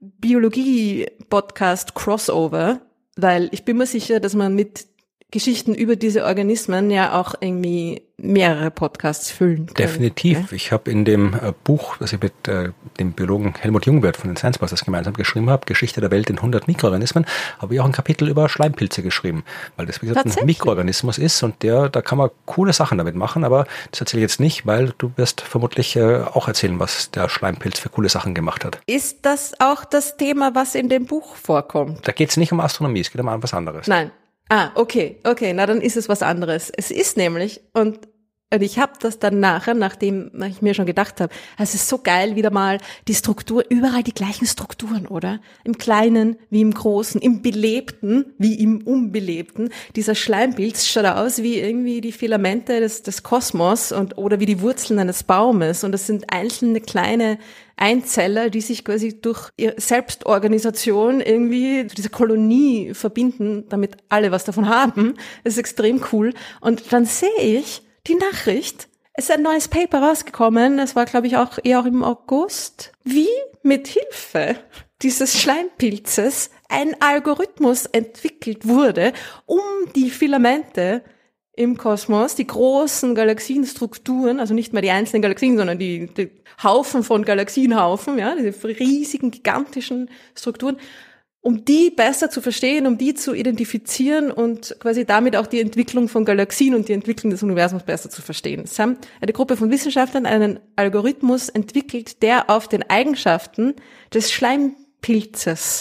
Biologie-Podcast-Crossover, weil ich bin mir sicher, dass man mit Geschichten über diese Organismen ja auch irgendwie mehrere Podcasts füllen können. Definitiv. Ja? Ich habe in dem Buch, das ich mit dem Biologen Helmut Jungwirth von den Science Busters gemeinsam geschrieben habe, Geschichte der Welt in 100 Mikroorganismen, habe ich auch ein Kapitel über Schleimpilze geschrieben, weil das wie gesagt ein Mikroorganismus ist und da kann man coole Sachen damit machen, aber das erzähle ich jetzt nicht, weil du wirst vermutlich auch erzählen, was der Schleimpilz für coole Sachen gemacht hat. Ist das auch das Thema, was in dem Buch vorkommt? Da geht es nicht um Astronomie, es geht um was anderes. Nein. Okay, na dann ist es was anderes. Es ist nämlich, und ich habe das dann nachdem ich mir schon gedacht habe, es ist so geil, wieder mal die Struktur, überall die gleichen Strukturen, oder? Im Kleinen wie im Großen, im Belebten wie im Unbelebten. Dieser Schleimpilz schaut aus wie irgendwie die Filamente des Kosmos oder wie die Wurzeln eines Baumes. Und das sind einzelne kleine Einzeller, die sich quasi durch ihre Selbstorganisation irgendwie zu dieser Kolonie verbinden, damit alle was davon haben. Das ist extrem cool. Und dann sehe ich die Nachricht, es ist ein neues Paper rausgekommen, das war glaube ich auch eher im August, wie mit Hilfe dieses Schleimpilzes ein Algorithmus entwickelt wurde, um die Filamente im Kosmos, die großen Galaxienstrukturen, also nicht mehr die einzelnen Galaxien, sondern die Haufen von Galaxienhaufen, ja, diese riesigen, gigantischen Strukturen, um die besser zu verstehen, um die zu identifizieren und quasi damit auch die Entwicklung von Galaxien und die Entwicklung des Universums besser zu verstehen. Es haben eine Gruppe von Wissenschaftlern einen Algorithmus entwickelt, der auf den Eigenschaften des Schleimpilzes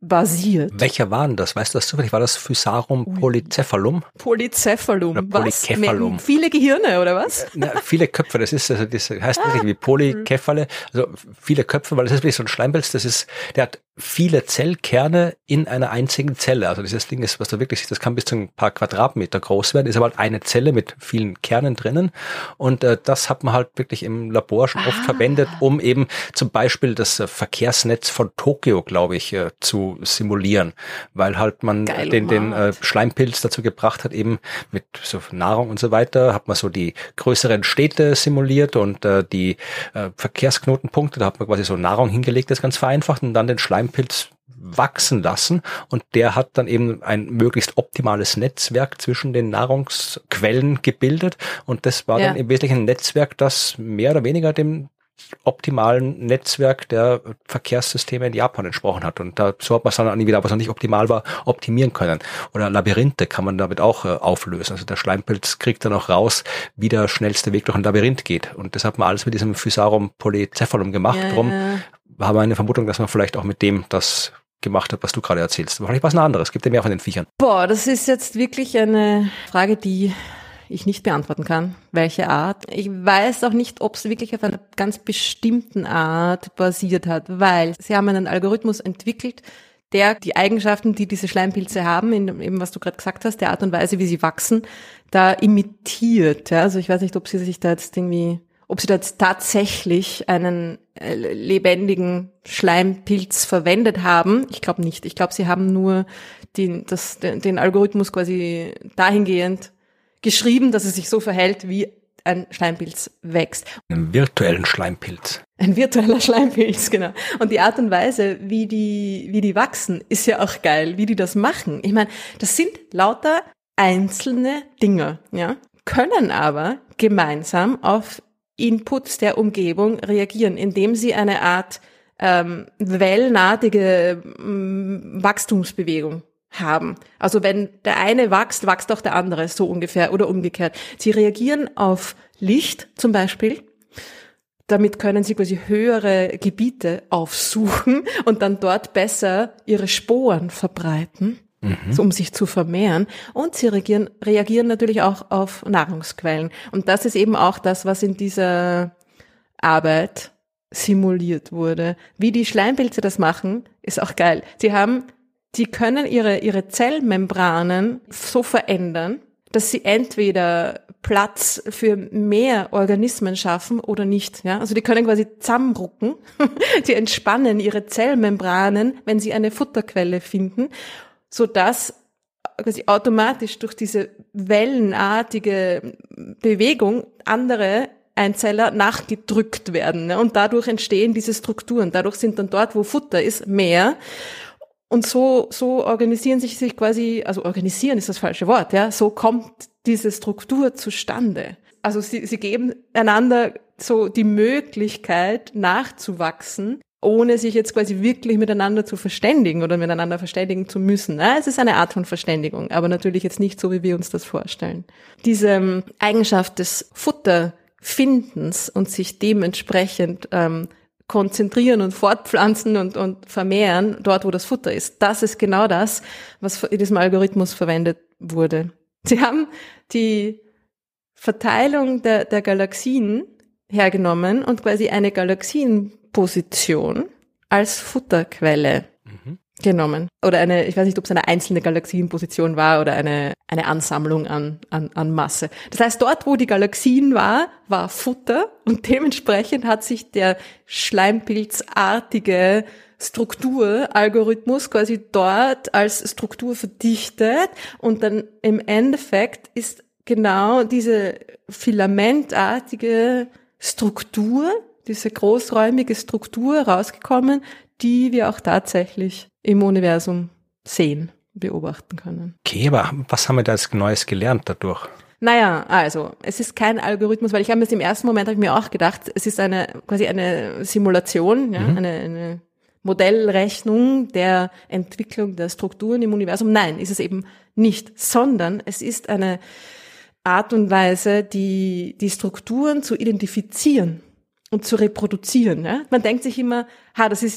basiert. Welcher war denn das? Weißt du das zufällig? War das Physarum polycephalum? Polycephalum. Oder Polycephalum. Viele Gehirne, oder was? Viele Köpfe, das heißt wirklich wie Polycephale, also viele Köpfe, weil das ist wirklich so ein Schleimpilz, der hat viele Zellkerne in einer einzigen Zelle. Also dieses Ding ist, was da wirklich, das kann bis zu ein paar Quadratmeter groß werden, ist aber halt eine Zelle mit vielen Kernen drinnen. Und das hat man halt wirklich im Labor schon oft verwendet, um eben zum Beispiel das Verkehrsnetz von Tokio, glaube ich, zu simulieren. Weil halt man den Schleimpilz dazu gebracht hat, eben mit so Nahrung und so weiter, hat man so die größeren Städte simuliert und die Verkehrsknotenpunkte, da hat man quasi so Nahrung hingelegt, das ganz vereinfacht, und dann den Schleimpilz wachsen lassen, und der hat dann eben ein möglichst optimales Netzwerk zwischen den Nahrungsquellen gebildet, und das war dann im Wesentlichen ein Netzwerk, das mehr oder weniger dem optimalen Netzwerk der Verkehrssysteme in Japan entsprochen hat, und so hat man es dann wieder, was noch nicht optimal war, optimieren können. Oder Labyrinthe kann man damit auch auflösen. Also der Schleimpilz kriegt dann auch raus, wie der schnellste Weg durch ein Labyrinth geht, und das hat man alles mit diesem Physarum polycephalum gemacht. Darum haben wir eine Vermutung, dass man vielleicht auch mit dem das gemacht hat, was du gerade erzählst. Aber vielleicht was anderes. Gibt ja mehr von den Viechern. Boah, das ist jetzt wirklich eine Frage, die ich nicht beantworten kann. Welche Art? Ich weiß auch nicht, ob es wirklich auf einer ganz bestimmten Art basiert hat, weil sie haben einen Algorithmus entwickelt, der die Eigenschaften, die diese Schleimpilze haben, in eben was du gerade gesagt hast, der Art und Weise, wie sie wachsen, da imitiert. Ja? Also ich weiß nicht, ob sie da jetzt tatsächlich einen lebendigen Schleimpilz verwendet haben. Ich glaube nicht. Ich glaube, sie haben nur den Algorithmus quasi dahingehend geschrieben, dass es sich so verhält, wie ein Schleimpilz wächst. Einen virtuellen Schleimpilz. Ein virtueller Schleimpilz, genau. Und die Art und Weise, wie die wachsen, ist ja auch geil, wie die das machen. Ich meine, das sind lauter einzelne Dinge, ja, können aber gemeinsam auf Inputs der Umgebung reagieren, indem sie eine Art wellenartige Wachstumsbewegung haben. Also wenn der eine wächst, wächst auch der andere, so ungefähr, oder umgekehrt. Sie reagieren auf Licht zum Beispiel. Damit können sie quasi höhere Gebiete aufsuchen und dann dort besser ihre Sporen verbreiten, so um sich zu vermehren. Und sie reagieren natürlich auch auf Nahrungsquellen. Und das ist eben auch das, was in dieser Arbeit simuliert wurde. Wie die Schleimpilze das machen, ist auch geil. Sie können ihre Zellmembranen so verändern, dass sie entweder Platz für mehr Organismen schaffen oder nicht. Ja? Also die können quasi zusammenrucken. Sie entspannen ihre Zellmembranen, wenn sie eine Futterquelle finden, sodass quasi automatisch durch diese wellenartige Bewegung andere Einzeller nachgedrückt werden. Ne? Und dadurch entstehen diese Strukturen. Dadurch sind dann dort, wo Futter ist, mehr. Und so organisieren sich quasi, also organisieren ist das falsche Wort, ja, so kommt diese Struktur zustande. Also sie geben einander so die Möglichkeit nachzuwachsen, ohne sich jetzt quasi wirklich miteinander zu verständigen oder miteinander verständigen zu müssen. Ja, es ist eine Art von Verständigung, aber natürlich jetzt nicht so, wie wir uns das vorstellen. Diese Eigenschaft des Futterfindens und sich dementsprechend konzentrieren und fortpflanzen und vermehren, dort wo das Futter ist. Das ist genau das, was in diesem Algorithmus verwendet wurde. Sie haben die Verteilung der Galaxien hergenommen und quasi eine Galaxienposition als Futterquelle genommen. Oder ich weiß nicht, ob es eine einzelne Galaxienposition war oder eine Ansammlung an Masse. Das heißt, dort, wo die Galaxien war Futter, und dementsprechend hat sich der schleimpilzartige Strukturalgorithmus quasi dort als Struktur verdichtet, und dann im Endeffekt ist genau diese filamentartige Struktur, diese großräumige Struktur rausgekommen, die wir auch tatsächlich im Universum sehen, beobachten können. Okay, aber was haben wir da jetzt Neues gelernt dadurch? Naja, also, es ist kein Algorithmus, weil ich habe im ersten Moment habe ich mir auch gedacht, es ist quasi eine Simulation, ja, eine Modellrechnung der Entwicklung der Strukturen im Universum. Nein, ist es eben nicht, sondern es ist eine Art und Weise, die Strukturen zu identifizieren und zu reproduzieren. Ja? Man denkt sich immer, das ist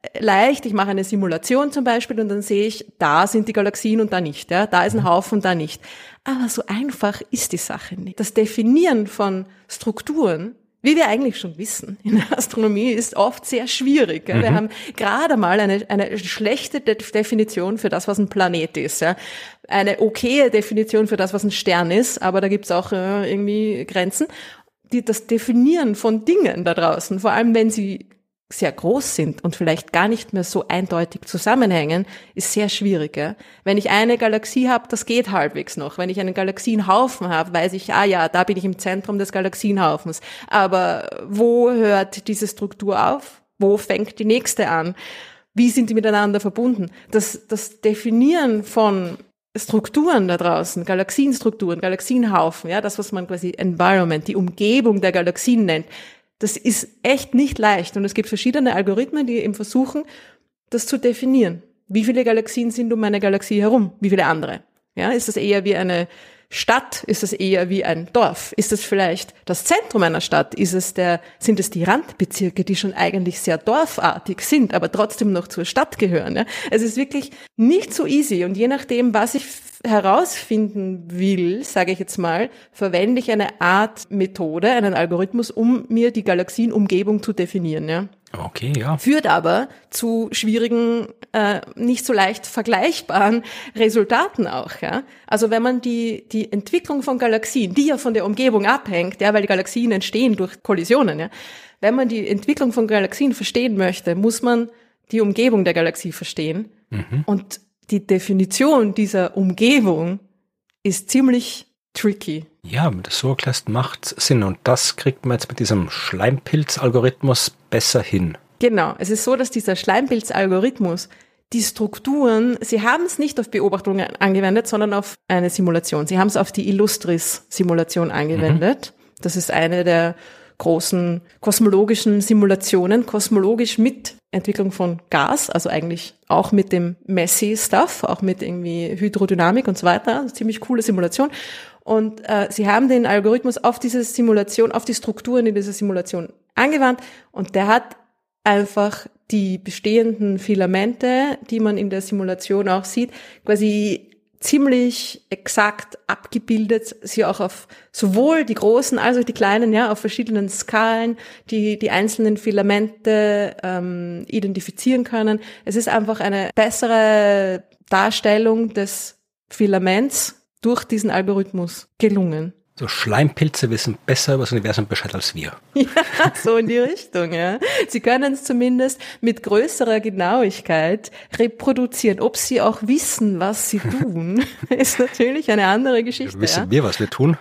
leicht, ich mache eine Simulation zum Beispiel und dann sehe ich, da sind die Galaxien und da nicht, ja, da ist ein Haufen, da nicht. Aber so einfach ist die Sache nicht. Das Definieren von Strukturen, wie wir eigentlich schon wissen, in der Astronomie ist oft sehr schwierig. Ja. Wir haben gerade mal eine schlechte Definition für das, was ein Planet ist. Ja. Eine okaye Definition für das, was ein Stern ist, aber da gibt's auch irgendwie Grenzen. Das Definieren von Dingen da draußen, vor allem wenn sie sehr groß sind und vielleicht gar nicht mehr so eindeutig zusammenhängen, ist sehr schwierig. Ja? Wenn ich eine Galaxie habe, das geht halbwegs noch. Wenn ich einen Galaxienhaufen habe, weiß ich, da bin ich im Zentrum des Galaxienhaufens. Aber wo hört diese Struktur auf? Wo fängt die nächste an? Wie sind die miteinander verbunden? Das Definieren von Strukturen da draußen, Galaxienstrukturen, Galaxienhaufen, ja, das, was man quasi Environment, die Umgebung der Galaxien nennt, das ist echt nicht leicht. Und es gibt verschiedene Algorithmen, die eben versuchen, das zu definieren. Wie viele Galaxien sind um eine Galaxie herum? Wie viele andere? Ja, ist das eher wie eine Stadt? Ist das eher wie ein Dorf? Ist das vielleicht das Zentrum einer Stadt? Sind es die Randbezirke, die schon eigentlich sehr dorfartig sind, aber trotzdem noch zur Stadt gehören? Ja? Es ist wirklich nicht so easy. Und je nachdem, was ich herausfinden will, sage ich jetzt mal, verwende ich eine Art Methode, einen Algorithmus, um mir die Galaxienumgebung zu definieren. Ja? Okay, ja. Führt aber zu schwierigen, nicht so leicht vergleichbaren Resultaten auch. Ja? Also wenn man die Entwicklung von Galaxien, die ja von der Umgebung abhängt, ja, weil die Galaxien entstehen durch Kollisionen, ja, wenn man die Entwicklung von Galaxien verstehen möchte, muss man die Umgebung der Galaxie verstehen. Und die Definition dieser Umgebung ist ziemlich tricky. Ja, wenn du das so erklärst, macht Sinn. Und das kriegt man jetzt mit diesem Schleimpilz-Algorithmus besser hin. Genau. Es ist so, dass dieser Schleimpilz-Algorithmus die Strukturen, sie haben es nicht auf Beobachtungen angewendet, sondern auf eine Simulation. Sie haben es auf die Illustris-Simulation angewendet. Das ist eine der großen kosmologischen Simulationen, kosmologisch mit Entwicklung von Gas, also eigentlich auch mit dem Messy-Stuff, auch mit irgendwie Hydrodynamik und so weiter. Also ziemlich coole Simulation. Und sie haben den Algorithmus auf diese Simulation, auf die Strukturen in dieser Simulation angewandt und der hat einfach die bestehenden Filamente, die man in der Simulation auch sieht, quasi ziemlich exakt abgebildet, sie auch auf sowohl die großen als auch die kleinen, ja, auf verschiedenen Skalen, die einzelnen Filamente identifizieren können. Es ist einfach eine bessere Darstellung des Filaments durch diesen Algorithmus gelungen. So Schleimpilze wissen besser über das Universum Bescheid als wir. Ja, so in die Richtung, ja. Sie können es zumindest mit größerer Genauigkeit reproduzieren. Ob sie auch wissen, was sie tun, ist natürlich eine andere Geschichte. Wissen wir, was wir tun?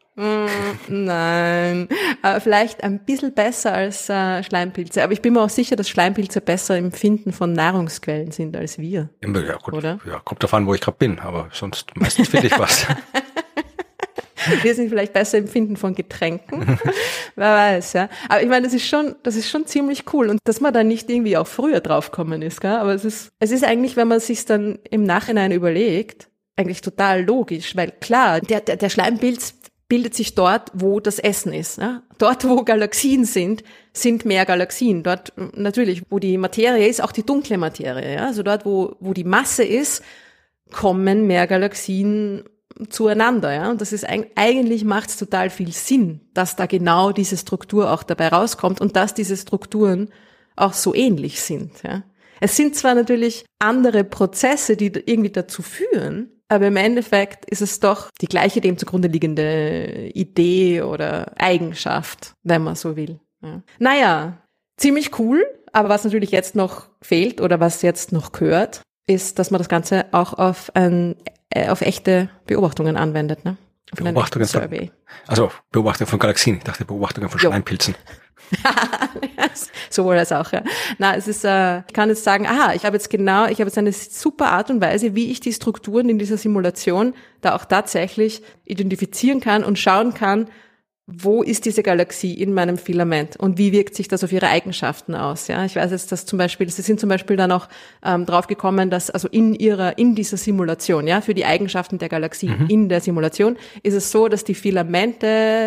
Nein, vielleicht ein bisschen besser als Schleimpilze. Aber ich bin mir auch sicher, dass Schleimpilze besser im Finden von Nahrungsquellen sind als wir. Ja, gut. Oder? Ja, kommt davon, wo ich gerade bin, aber sonst meistens finde ich was. Wir sind vielleicht besser im Finden von Getränken. Wer weiß, ja. Aber ich meine, das ist schon ziemlich cool. Und dass man da nicht irgendwie auch früher draufgekommen ist, gell? Aber es ist eigentlich, wenn man sich dann im Nachhinein überlegt, eigentlich total logisch. Weil klar, der Schleimpilz bildet sich dort, wo das Essen ist. Ja? Dort, wo Galaxien sind mehr Galaxien. Dort natürlich, wo die Materie ist, auch die dunkle Materie. Ja? Also dort, wo die Masse ist, kommen mehr Galaxien zueinander, ja. Und das ist eigentlich macht es total viel Sinn, dass da genau diese Struktur auch dabei rauskommt und dass diese Strukturen auch so ähnlich sind, ja. Es sind zwar natürlich andere Prozesse, die irgendwie dazu führen, aber im Endeffekt ist es doch die gleiche dem zugrunde liegende Idee oder Eigenschaft, wenn man so will. Ja. Naja, ziemlich cool, aber was natürlich jetzt noch fehlt oder was jetzt noch gehört, ist, dass man das Ganze auch auf echte Beobachtungen anwendet, ne? Beobachtungen von Galaxien. Ich dachte Beobachtungen von Schleimpilzen. Sowohl als auch, ja. Na, es ist, ich kann jetzt sagen, ich habe jetzt eine super Art und Weise, wie ich die Strukturen in dieser Simulation da auch tatsächlich identifizieren kann und schauen kann, wo ist diese Galaxie in meinem Filament und wie wirkt sich das auf ihre Eigenschaften aus? Ja, ich weiß jetzt, dass sie sind zum Beispiel dann auch drauf gekommen, dass also in dieser Simulation, ja, für die Eigenschaften der Galaxie in der Simulation ist es so, dass die Filamente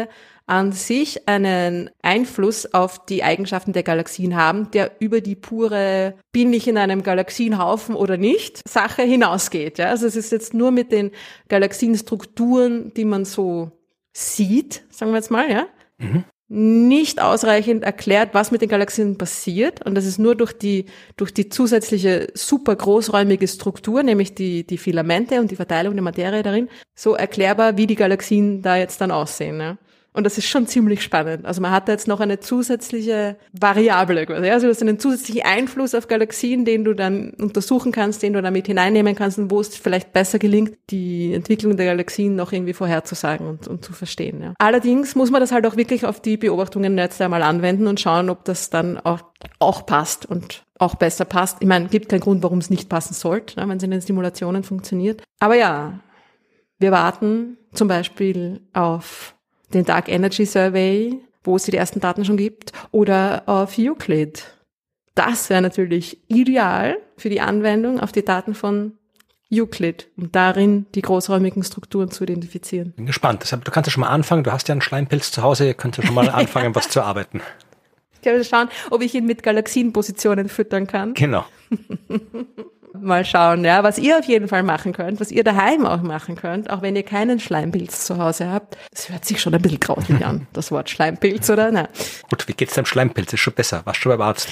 an sich einen Einfluss auf die Eigenschaften der Galaxien haben, der über die pure bin ich in einem Galaxienhaufen oder nicht Sache hinausgeht. Ja? Also es ist jetzt nur mit den Galaxienstrukturen, die man so sieht, sagen wir jetzt mal, ja, nicht ausreichend erklärt, was mit den Galaxien passiert. Und das ist nur durch die zusätzliche super großräumige Struktur, nämlich die Filamente und die Verteilung der Materie darin, so erklärbar, wie die Galaxien da jetzt dann aussehen. Ja. Und das ist schon ziemlich spannend. Also man hat da jetzt noch eine zusätzliche Variable quasi. Also du hast einen zusätzlichen Einfluss auf Galaxien, den du dann untersuchen kannst, den du damit hineinnehmen kannst und wo es vielleicht besser gelingt, die Entwicklung der Galaxien noch irgendwie vorherzusagen und zu verstehen. Ja. Allerdings muss man das halt auch wirklich auf die Beobachtungen jetzt einmal anwenden und schauen, ob das dann auch passt und auch besser passt. Ich meine, gibt keinen Grund, warum es nicht passen sollte, ne, wenn es in den Simulationen funktioniert. Aber ja, wir warten zum Beispiel auf den Dark Energy Survey, wo es die ersten Daten schon gibt, oder auf Euclid. Das wäre natürlich ideal für die Anwendung auf die Daten von Euclid und darin die großräumigen Strukturen zu identifizieren. Bin gespannt. Deshalb, du kannst ja schon mal anfangen. Du hast ja einen Schleimpilz zu Hause. Ihr könnt ja schon mal anfangen, was zu arbeiten. Ich werde schauen, ob ich ihn mit Galaxienpositionen füttern kann. Genau. Mal schauen, ja, was ihr auf jeden Fall machen könnt, was ihr daheim auch machen könnt, auch wenn ihr keinen Schleimpilz zu Hause habt. Das hört sich schon ein bisschen grauslich an, das Wort Schleimpilz, oder? Nein. Gut, wie geht's deinem Schleimpilz? Ist schon besser. Warst schon beim Arzt?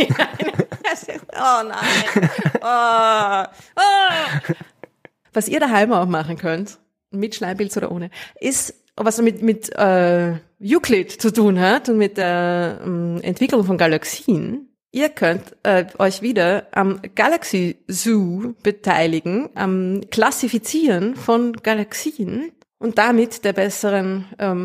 Oh nein. Oh. Was ihr daheim auch machen könnt, mit Schleimpilz oder ohne, ist, was mit Euclid zu tun hat und mit der Entwicklung von Galaxien. Ihr könnt euch wieder am Galaxy Zoo beteiligen, am Klassifizieren von Galaxien und damit dem besseren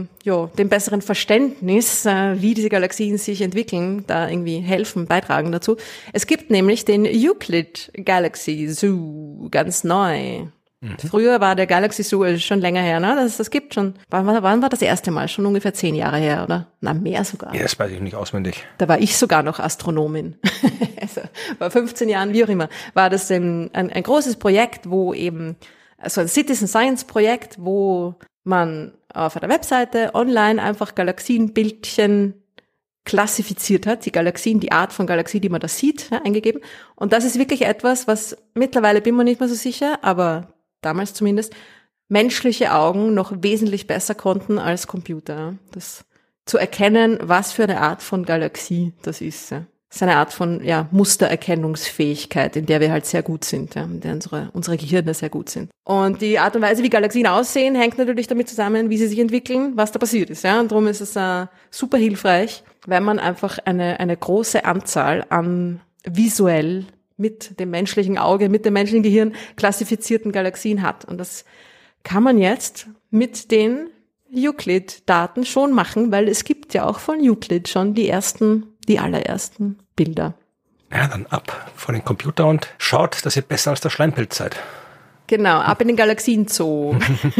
Verständnis, wie diese Galaxien sich entwickeln, da irgendwie helfen, beitragen dazu. Es gibt nämlich den Euclid Galaxy Zoo, ganz neu. Früher war der Galaxy Zoo schon länger her, ne? Das gibt schon. Wann war das erste Mal? Schon ungefähr 10 Jahre her, oder? Na, mehr sogar. Ja, das weiß ich nicht auswendig. Da war ich sogar noch Astronomin. Also, vor 15 Jahren, wie auch immer, war das ein großes Projekt, wo eben, so ein Citizen Science Projekt, wo man auf einer Webseite online einfach Galaxienbildchen klassifiziert hat, die Galaxien, die Art von Galaxie, die man da sieht, ja, eingegeben. Und das ist wirklich etwas, was mittlerweile bin mir nicht mehr so sicher, aber damals zumindest, menschliche Augen noch wesentlich besser konnten als Computer. Das zu erkennen, was für eine Art von Galaxie das ist. Ja. Das ist eine Art von Mustererkennungsfähigkeit, in der wir halt sehr gut sind, ja, in der unsere Gehirne sehr gut sind. Und die Art und Weise, wie Galaxien aussehen, hängt natürlich damit zusammen, wie sie sich entwickeln, was da passiert ist. Ja. Und darum ist es super hilfreich, wenn man einfach eine große Anzahl an visuell mit dem menschlichen Auge, mit dem menschlichen Gehirn klassifizierten Galaxien hat. Und das kann man jetzt mit den Euclid-Daten schon machen, weil es gibt ja auch von Euclid schon die allerersten Bilder. Ja, dann ab vor den Computer und schaut, dass ihr besser als der Schleimpilz seid. Genau, ab in den Galaxienzoo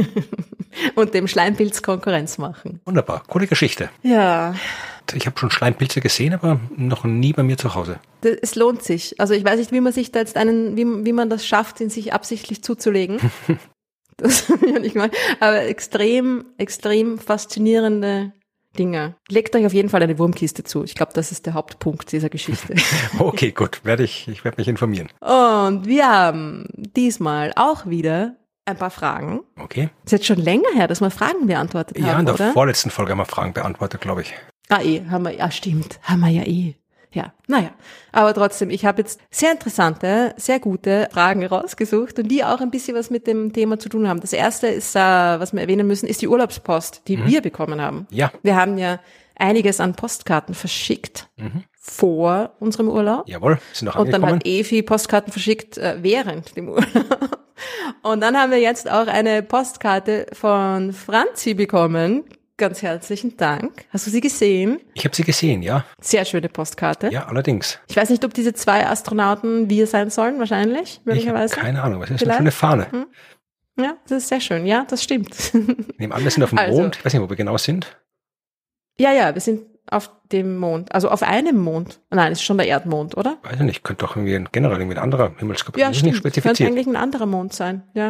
und dem Schleimpilz Konkurrenz machen. Wunderbar, coole Geschichte. Ja. Ich habe schon Schleimpilze gesehen, aber noch nie bei mir zu Hause. Es lohnt sich. Also ich weiß nicht, wie man sich da jetzt wie man das schafft, ihn sich absichtlich zuzulegen. Das habe ich nicht gemacht. Aber extrem, extrem faszinierende Dinge. Legt euch auf jeden Fall eine Wurmkiste zu. Ich glaube, das ist der Hauptpunkt dieser Geschichte. Okay, gut. Ich werde mich informieren. Und wir haben diesmal auch wieder ein paar Fragen. Okay. Es ist jetzt schon länger her, dass wir Fragen beantwortet haben, ja, in der oder? Vorletzten Folge haben wir Fragen beantwortet, glaube ich. Haben wir, ja stimmt, haben wir ja eh. Ja, naja, aber trotzdem, ich habe jetzt sehr interessante, sehr gute Fragen rausgesucht und die auch ein bisschen was mit dem Thema zu tun haben. Das erste ist, was wir erwähnen müssen, ist die Urlaubspost, die wir bekommen haben. Ja. Wir haben ja einiges an Postkarten verschickt vor unserem Urlaub. Jawohl, sind noch angekommen. Und dann hat Evi Postkarten verschickt während dem Urlaub. Und dann haben wir jetzt auch eine Postkarte von Franzi bekommen. Ganz herzlichen Dank. Hast du sie gesehen? Ich habe sie gesehen, ja. Sehr schöne Postkarte. Ja, allerdings. Ich weiß nicht, ob diese 2 Astronauten wir sein sollen, wahrscheinlich, möglicherweise. Ich habe keine Ahnung, was ist das für eine Fahne? Ja, das ist sehr schön. Ja, das stimmt. Nehmen alle sind auf dem Mond. Ich weiß nicht, wo wir genau sind. Ja, wir sind auf dem Mond. Also auf einem Mond. Nein, ist schon der Erdmond, oder? Weiß ich nicht. Könnte doch generell irgendwie ein anderer Himmelskörper sein. Ja, stimmt. nicht spezifiziert. Könnte eigentlich ein anderer Mond sein, ja.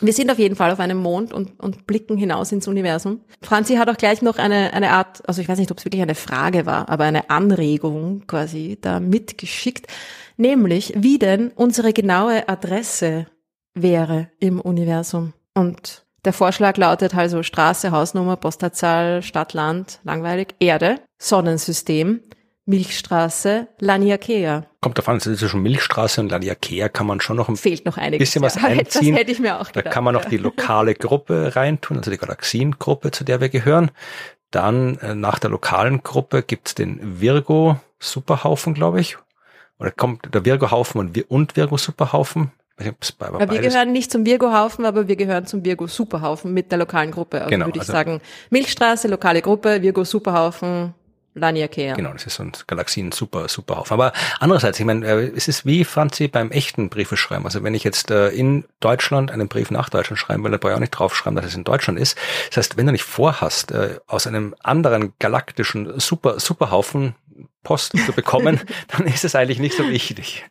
Wir sind auf jeden Fall auf einem Mond und blicken hinaus ins Universum. Franzi hat auch gleich noch eine Art, also ich weiß nicht, ob es wirklich eine Frage war, aber eine Anregung quasi da mitgeschickt, nämlich wie denn unsere genaue Adresse wäre im Universum. Und der Vorschlag lautet also Straße, Hausnummer, Postleitzahl, Stadt, Land, langweilig, Erde, Sonnensystem, Milchstraße, Laniakea. Kommt davon, zwischen Milchstraße und Laniakea kann man schon noch ein Fehlt noch einiges, bisschen was einziehen. Das hätte ich mir auch gedacht. Da kann man noch die lokale Gruppe reintun, also die Galaxiengruppe, zu der wir gehören. Dann nach der lokalen Gruppe gibt's den Virgo-Superhaufen, glaube ich. Oder kommt der Virgo-Haufen und Virgo-Superhaufen. Wir gehören nicht zum Virgo-Haufen, aber wir gehören zum Virgo-Superhaufen mit der lokalen Gruppe. Also genau, würde ich sagen, Milchstraße, lokale Gruppe, Virgo-Superhaufen, Laniakea. Genau, das ist so ein Galaxien-Superhaufen. Aber andererseits, ich meine, es ist wie, Franzi, beim echten Briefeschreiben. Schreiben. Also wenn ich jetzt in Deutschland einen Brief nach Deutschland schreiben will, dann brauche ich auch nicht draufschreiben, dass es in Deutschland ist. Das heißt, wenn du nicht vorhast, aus einem anderen galaktischen Superhaufen Post zu bekommen, dann ist es eigentlich nicht so wichtig.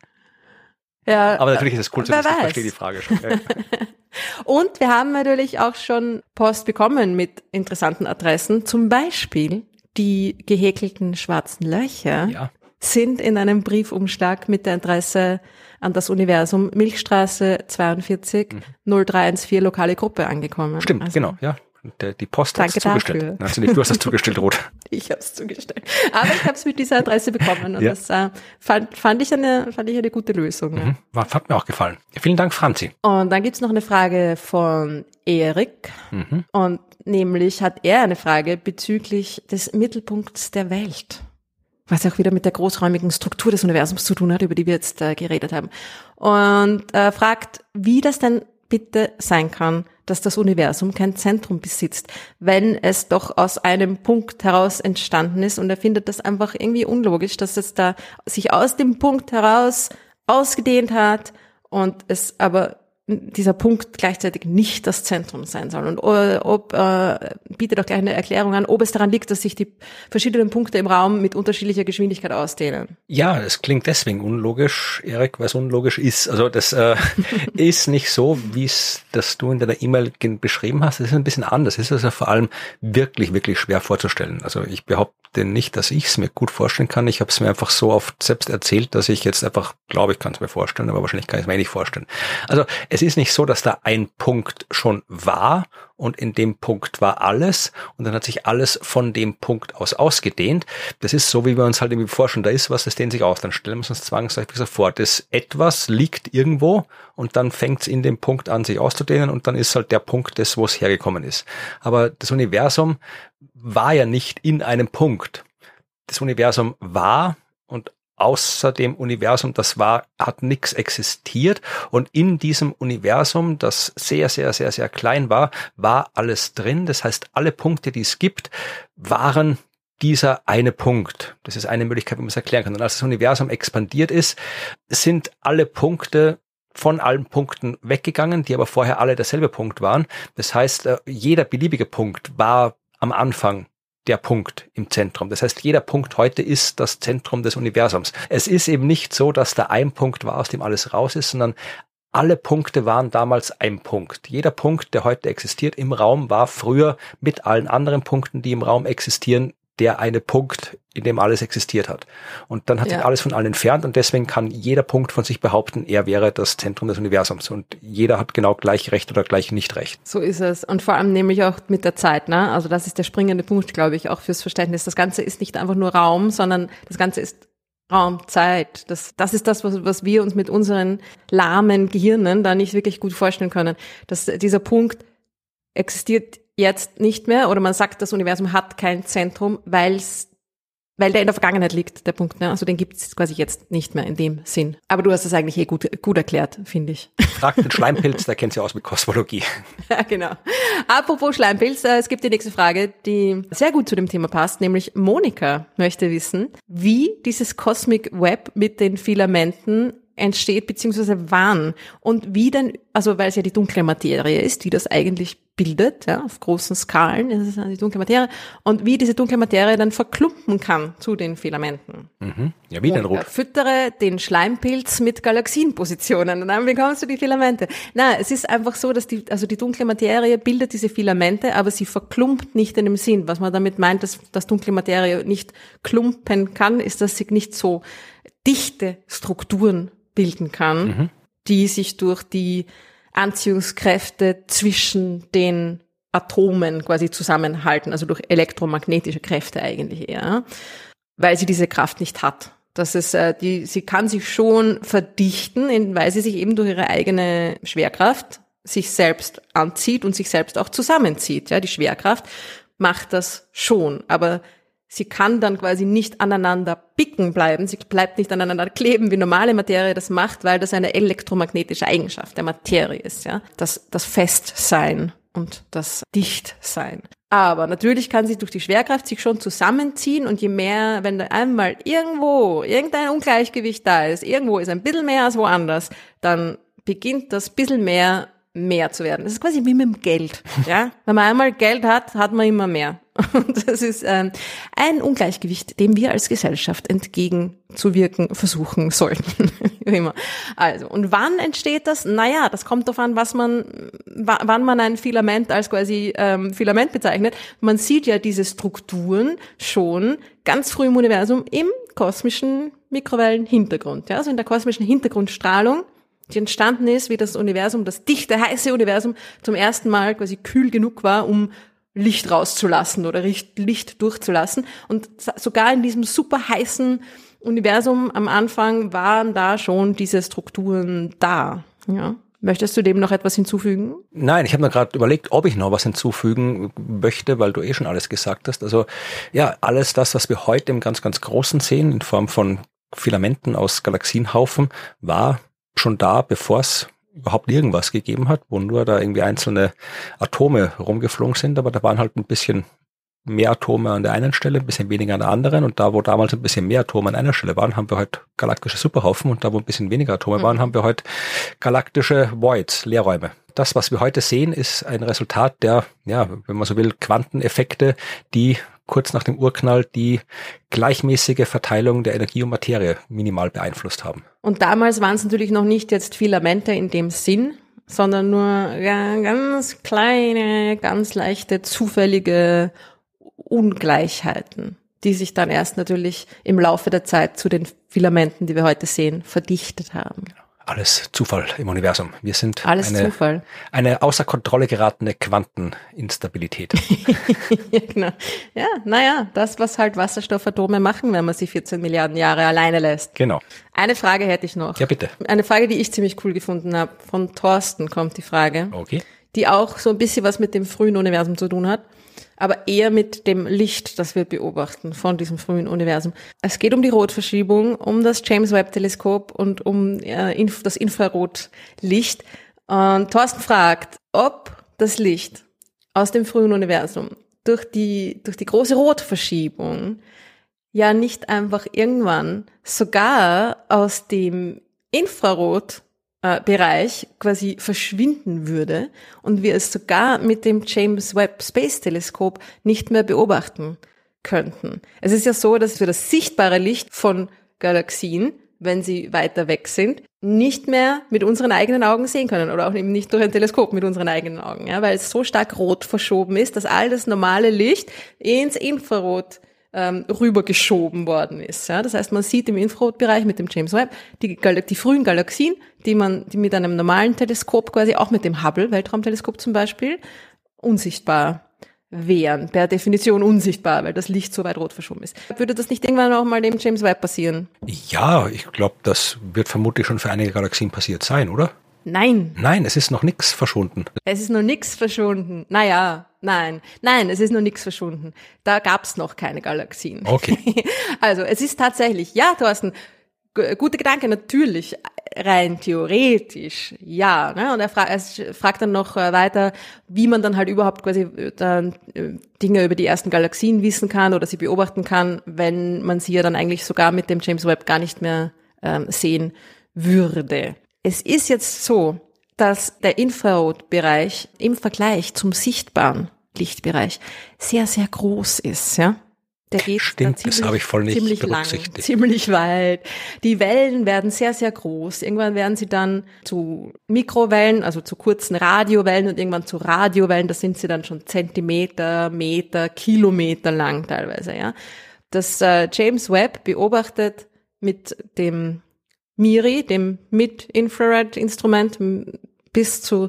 Ja, aber natürlich ist es cool zu wissen, ich verstehe die Frage schon. Ja. Und wir haben natürlich auch schon Post bekommen mit interessanten Adressen, zum Beispiel die gehäkelten schwarzen Löcher sind in einem Briefumschlag mit der Adresse an das Universum Milchstraße 42 0314 lokale Gruppe angekommen. Stimmt, also, genau, ja. Die Post hat es zugestellt. Also nicht, du hast es zugestellt, Ruth. Ich habe es zugestellt. Aber ich habe es mit dieser Adresse bekommen und das fand ich eine gute Lösung. Ja. Hat mir auch gefallen. Vielen Dank, Franzi. Und dann gibt's noch eine Frage von Erik. Und nämlich hat er eine Frage bezüglich des Mittelpunkts der Welt. Was auch wieder mit der großräumigen Struktur des Universums zu tun hat, über die wir jetzt geredet haben. Und fragt, wie das denn bitte sein kann, dass das Universum kein Zentrum besitzt, wenn es doch aus einem Punkt heraus entstanden ist. Und er findet das einfach irgendwie unlogisch, dass es da sich aus dem Punkt heraus ausgedehnt hat und es aber dieser Punkt gleichzeitig nicht das Zentrum sein soll. Und bietet auch gleich eine Erklärung an, ob es daran liegt, dass sich die verschiedenen Punkte im Raum mit unterschiedlicher Geschwindigkeit ausdehnen. Ja, es klingt deswegen unlogisch, Erik, weil es unlogisch ist. Also das ist nicht so, wie es das du in deiner E-Mail beschrieben hast. Es ist ein bisschen anders. Es ist also vor allem wirklich, wirklich schwer vorzustellen. Also ich behaupte nicht, dass ich es mir gut vorstellen kann. Ich habe es mir einfach so oft selbst erzählt, dass ich jetzt einfach glaube, ich kann es mir vorstellen, aber wahrscheinlich kann ich es mir nicht vorstellen. Also es ist nicht so, dass da ein Punkt schon war und in dem Punkt war alles und dann hat sich alles von dem Punkt aus ausgedehnt. Das ist so, wie wir uns halt irgendwie vorstellen, da ist was, das dehnt sich aus. Dann stellen wir uns zwangsläufig so vor, das etwas liegt irgendwo und dann fängt es in dem Punkt an, sich auszudehnen und dann ist halt der Punkt das, wo es hergekommen ist. Aber das Universum war ja nicht in einem Punkt. Das Universum war und außer dem Universum, das war, hat nichts existiert und in diesem Universum, das sehr, sehr, sehr, sehr klein war, war alles drin. Das heißt, alle Punkte, die es gibt, waren dieser eine Punkt. Das ist eine Möglichkeit, wie man es erklären kann. Und als das Universum expandiert ist, sind alle Punkte von allen Punkten weggegangen, die aber vorher alle derselbe Punkt waren. Das heißt, jeder beliebige Punkt war am Anfang der Punkt im Zentrum. Das heißt, jeder Punkt heute ist das Zentrum des Universums. Es ist eben nicht so, dass da ein Punkt war, aus dem alles raus ist, sondern alle Punkte waren damals ein Punkt. Jeder Punkt, der heute existiert im Raum, war früher mit allen anderen Punkten, die im Raum existieren, der eine Punkt, in dem alles existiert hat. Und dann hat sich alles von allen entfernt und deswegen kann jeder Punkt von sich behaupten, er wäre das Zentrum des Universums und jeder hat genau gleich Recht oder gleich nicht Recht. So ist es. Und vor allem nämlich auch mit der Zeit, ne? Also das ist der springende Punkt, glaube ich, auch fürs Verständnis. Das Ganze ist nicht einfach nur Raum, sondern das Ganze ist Raum, Zeit. Das ist das, was wir uns mit unseren lahmen Gehirnen da nicht wirklich gut vorstellen können. Dass dieser Punkt existiert jetzt nicht mehr oder man sagt, das Universum hat kein Zentrum, weil der in der Vergangenheit liegt, der Punkt. Ne? Also den gibt es quasi jetzt nicht mehr in dem Sinn. Aber du hast das eigentlich gut erklärt, finde ich. Fragt den Schleimpilz, der kennt sich aus mit Kosmologie. Ja, genau. Apropos Schleimpilz, es gibt die nächste Frage, die sehr gut zu dem Thema passt, nämlich Monika möchte wissen, wie dieses Cosmic Web mit den Filamenten entsteht, beziehungsweise wann und wie denn, also weil es ja die dunkle Materie ist, die das eigentlich bildet, ja, auf großen Skalen, das ist die dunkle Materie, und wie diese dunkle Materie dann verklumpen kann zu den Filamenten. Mhm. Ja, wie denn rot? Füttere den Schleimpilz mit Galaxienpositionen und dann bekommst du die Filamente. Na, es ist einfach so, dass die dunkle Materie bildet diese Filamente, aber sie verklumpt nicht in dem Sinn. Was man damit meint, dass dunkle Materie nicht klumpen kann, ist, dass sie nicht so dichte Strukturen bilden kann, die sich durch die Anziehungskräfte zwischen den Atomen quasi zusammenhalten, also durch elektromagnetische Kräfte eigentlich eher, weil sie diese Kraft nicht hat. Das ist, sie kann sich schon verdichten, weil sie sich eben durch ihre eigene Schwerkraft sich selbst anzieht und sich selbst auch zusammenzieht. Ja, die Schwerkraft macht das schon, aber sie kann dann quasi nicht aneinander picken bleiben, sie bleibt nicht aneinander kleben, wie normale Materie das macht, weil das eine elektromagnetische Eigenschaft der Materie ist, ja. Das Festsein und das Dichtsein. Aber natürlich kann sie durch die Schwerkraft sich schon zusammenziehen und je mehr, wenn da einmal irgendwo irgendein Ungleichgewicht da ist, irgendwo ist ein bisschen mehr als woanders, dann beginnt das bisschen mehr zu werden. Das ist quasi wie mit dem Geld. Ja? Wenn man einmal Geld hat, hat man immer mehr. Und das ist ein Ungleichgewicht, dem wir als Gesellschaft entgegenzuwirken versuchen sollten. Immer. Also, und wann entsteht das? Naja, das kommt darauf an, wann man ein Filament als quasi Filament bezeichnet. Man sieht ja diese Strukturen schon ganz früh im Universum im kosmischen Mikrowellenhintergrund. Ja? Also in der kosmischen Hintergrundstrahlung, die entstanden ist, wie das Universum, das dichte, heiße Universum zum ersten Mal quasi kühl genug war, um Licht rauszulassen oder Licht durchzulassen. Und sogar in diesem super heißen Universum am Anfang waren da schon diese Strukturen da. Ja. Möchtest du dem noch etwas hinzufügen? Nein, ich habe mir gerade überlegt, ob ich noch was hinzufügen möchte, weil du schon alles gesagt hast. Also ja, alles das, was wir heute im ganz, ganz Großen sehen, in Form von Filamenten aus Galaxienhaufen, war schon da, bevor es überhaupt irgendwas gegeben hat, wo nur da irgendwie einzelne Atome rumgeflogen sind, aber da waren halt ein bisschen mehr Atome an der einen Stelle, ein bisschen weniger an der anderen, und da, wo damals ein bisschen mehr Atome an einer Stelle waren, haben wir heute galaktische Superhaufen, und da, wo ein bisschen weniger Atome waren, haben wir heute galaktische Voids, Leerräume. Das, was wir heute sehen, ist ein Resultat der, ja, wenn man so will, Quanteneffekte, die kurz nach dem Urknall die gleichmäßige Verteilung der Energie und Materie minimal beeinflusst haben. Und damals waren es natürlich noch nicht jetzt Filamente in dem Sinn, sondern nur ganz kleine, ganz leichte, zufällige Ungleichheiten, die sich dann erst natürlich im Laufe der Zeit zu den Filamenten, die wir heute sehen, verdichtet haben. Alles Zufall im Universum. Wir sind Zufall. Eine außer Kontrolle geratene Quanteninstabilität. Ja, genau. Ja, naja, das, was halt Wasserstoffatome machen, wenn man sie 14 Milliarden Jahre alleine lässt. Genau. Eine Frage hätte ich noch. Ja, bitte. Eine Frage, die ich ziemlich cool gefunden habe. Von Thorsten kommt die Frage. Okay. Die auch so ein bisschen was mit dem frühen Universum zu tun hat, aber eher mit dem Licht, das wir beobachten von diesem frühen Universum. Es geht um die Rotverschiebung, um das James-Webb-Teleskop und um das Infrarotlicht. Und Thorsten fragt, ob das Licht aus dem frühen Universum durch die große Rotverschiebung ja nicht einfach irgendwann sogar aus dem Infrarotbereich quasi verschwinden würde und wir es sogar mit dem James Webb Space Teleskop nicht mehr beobachten könnten. Es ist ja so, dass wir das sichtbare Licht von Galaxien, wenn sie weiter weg sind, nicht mehr mit unseren eigenen Augen sehen können oder auch eben nicht durch ein Teleskop mit unseren eigenen Augen, ja, weil es so stark rot verschoben ist, dass all das normale Licht ins Infrarot rübergeschoben worden ist. Ja? Das heißt, man sieht im Infrarotbereich mit dem James Webb die frühen Galaxien, die mit einem normalen Teleskop, quasi auch mit dem Hubble-Weltraumteleskop zum Beispiel, unsichtbar wären. Per Definition unsichtbar, weil das Licht so weit rot verschoben ist. Würde das nicht irgendwann auch mal dem James Webb passieren? Ja, ich glaube, das wird vermutlich schon für einige Galaxien passiert sein, oder? Nein. Nein, es ist noch nichts verschwunden. Es ist noch nichts verschwunden. Naja, nein, es ist noch nichts verschwunden. Da gab's noch keine Galaxien. Okay. Also es ist tatsächlich, ja, Thorsten, guter Gedanke, natürlich, rein theoretisch, ja. Ne? Und er fragt dann noch weiter, wie man dann halt überhaupt quasi dann Dinge über die ersten Galaxien wissen kann oder sie beobachten kann, wenn man sie ja dann eigentlich sogar mit dem James Webb gar nicht mehr sehen würde. Es ist jetzt so, dass der Infrarotbereich im Vergleich zum sichtbaren Lichtbereich sehr, sehr groß ist, ja. Der geht Stimmt, das habe ich voll nicht ziemlich berücksichtigt. lang, ziemlich weit. Die Wellen werden sehr, sehr groß. Irgendwann werden sie dann zu Mikrowellen, also zu kurzen Radiowellen und irgendwann zu Radiowellen. Da sind sie dann schon Zentimeter, Meter, Kilometer lang teilweise, ja. Das James Webb beobachtet mit dem MIRI, dem Mid-Infrared-Instrument, bis zu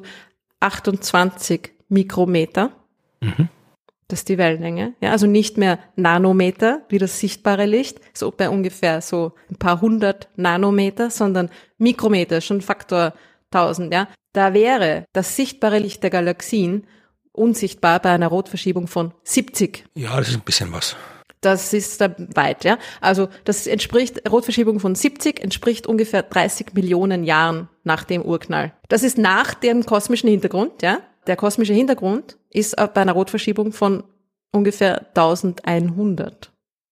28 Mikrometer. Mhm. Das ist die Wellenlänge. Ja, also nicht mehr Nanometer wie das sichtbare Licht, so bei ungefähr so ein paar hundert Nanometer, sondern Mikrometer, schon Faktor 1000. Ja, da wäre das sichtbare Licht der Galaxien unsichtbar bei einer Rotverschiebung von 70. Ja, das ist ein bisschen was. Das ist da weit, ja. Also das entspricht, Rotverschiebung von 70 entspricht ungefähr 30 Millionen Jahren nach dem Urknall. Das ist nach dem kosmischen Hintergrund, ja. Der kosmische Hintergrund ist bei einer Rotverschiebung von ungefähr 1100.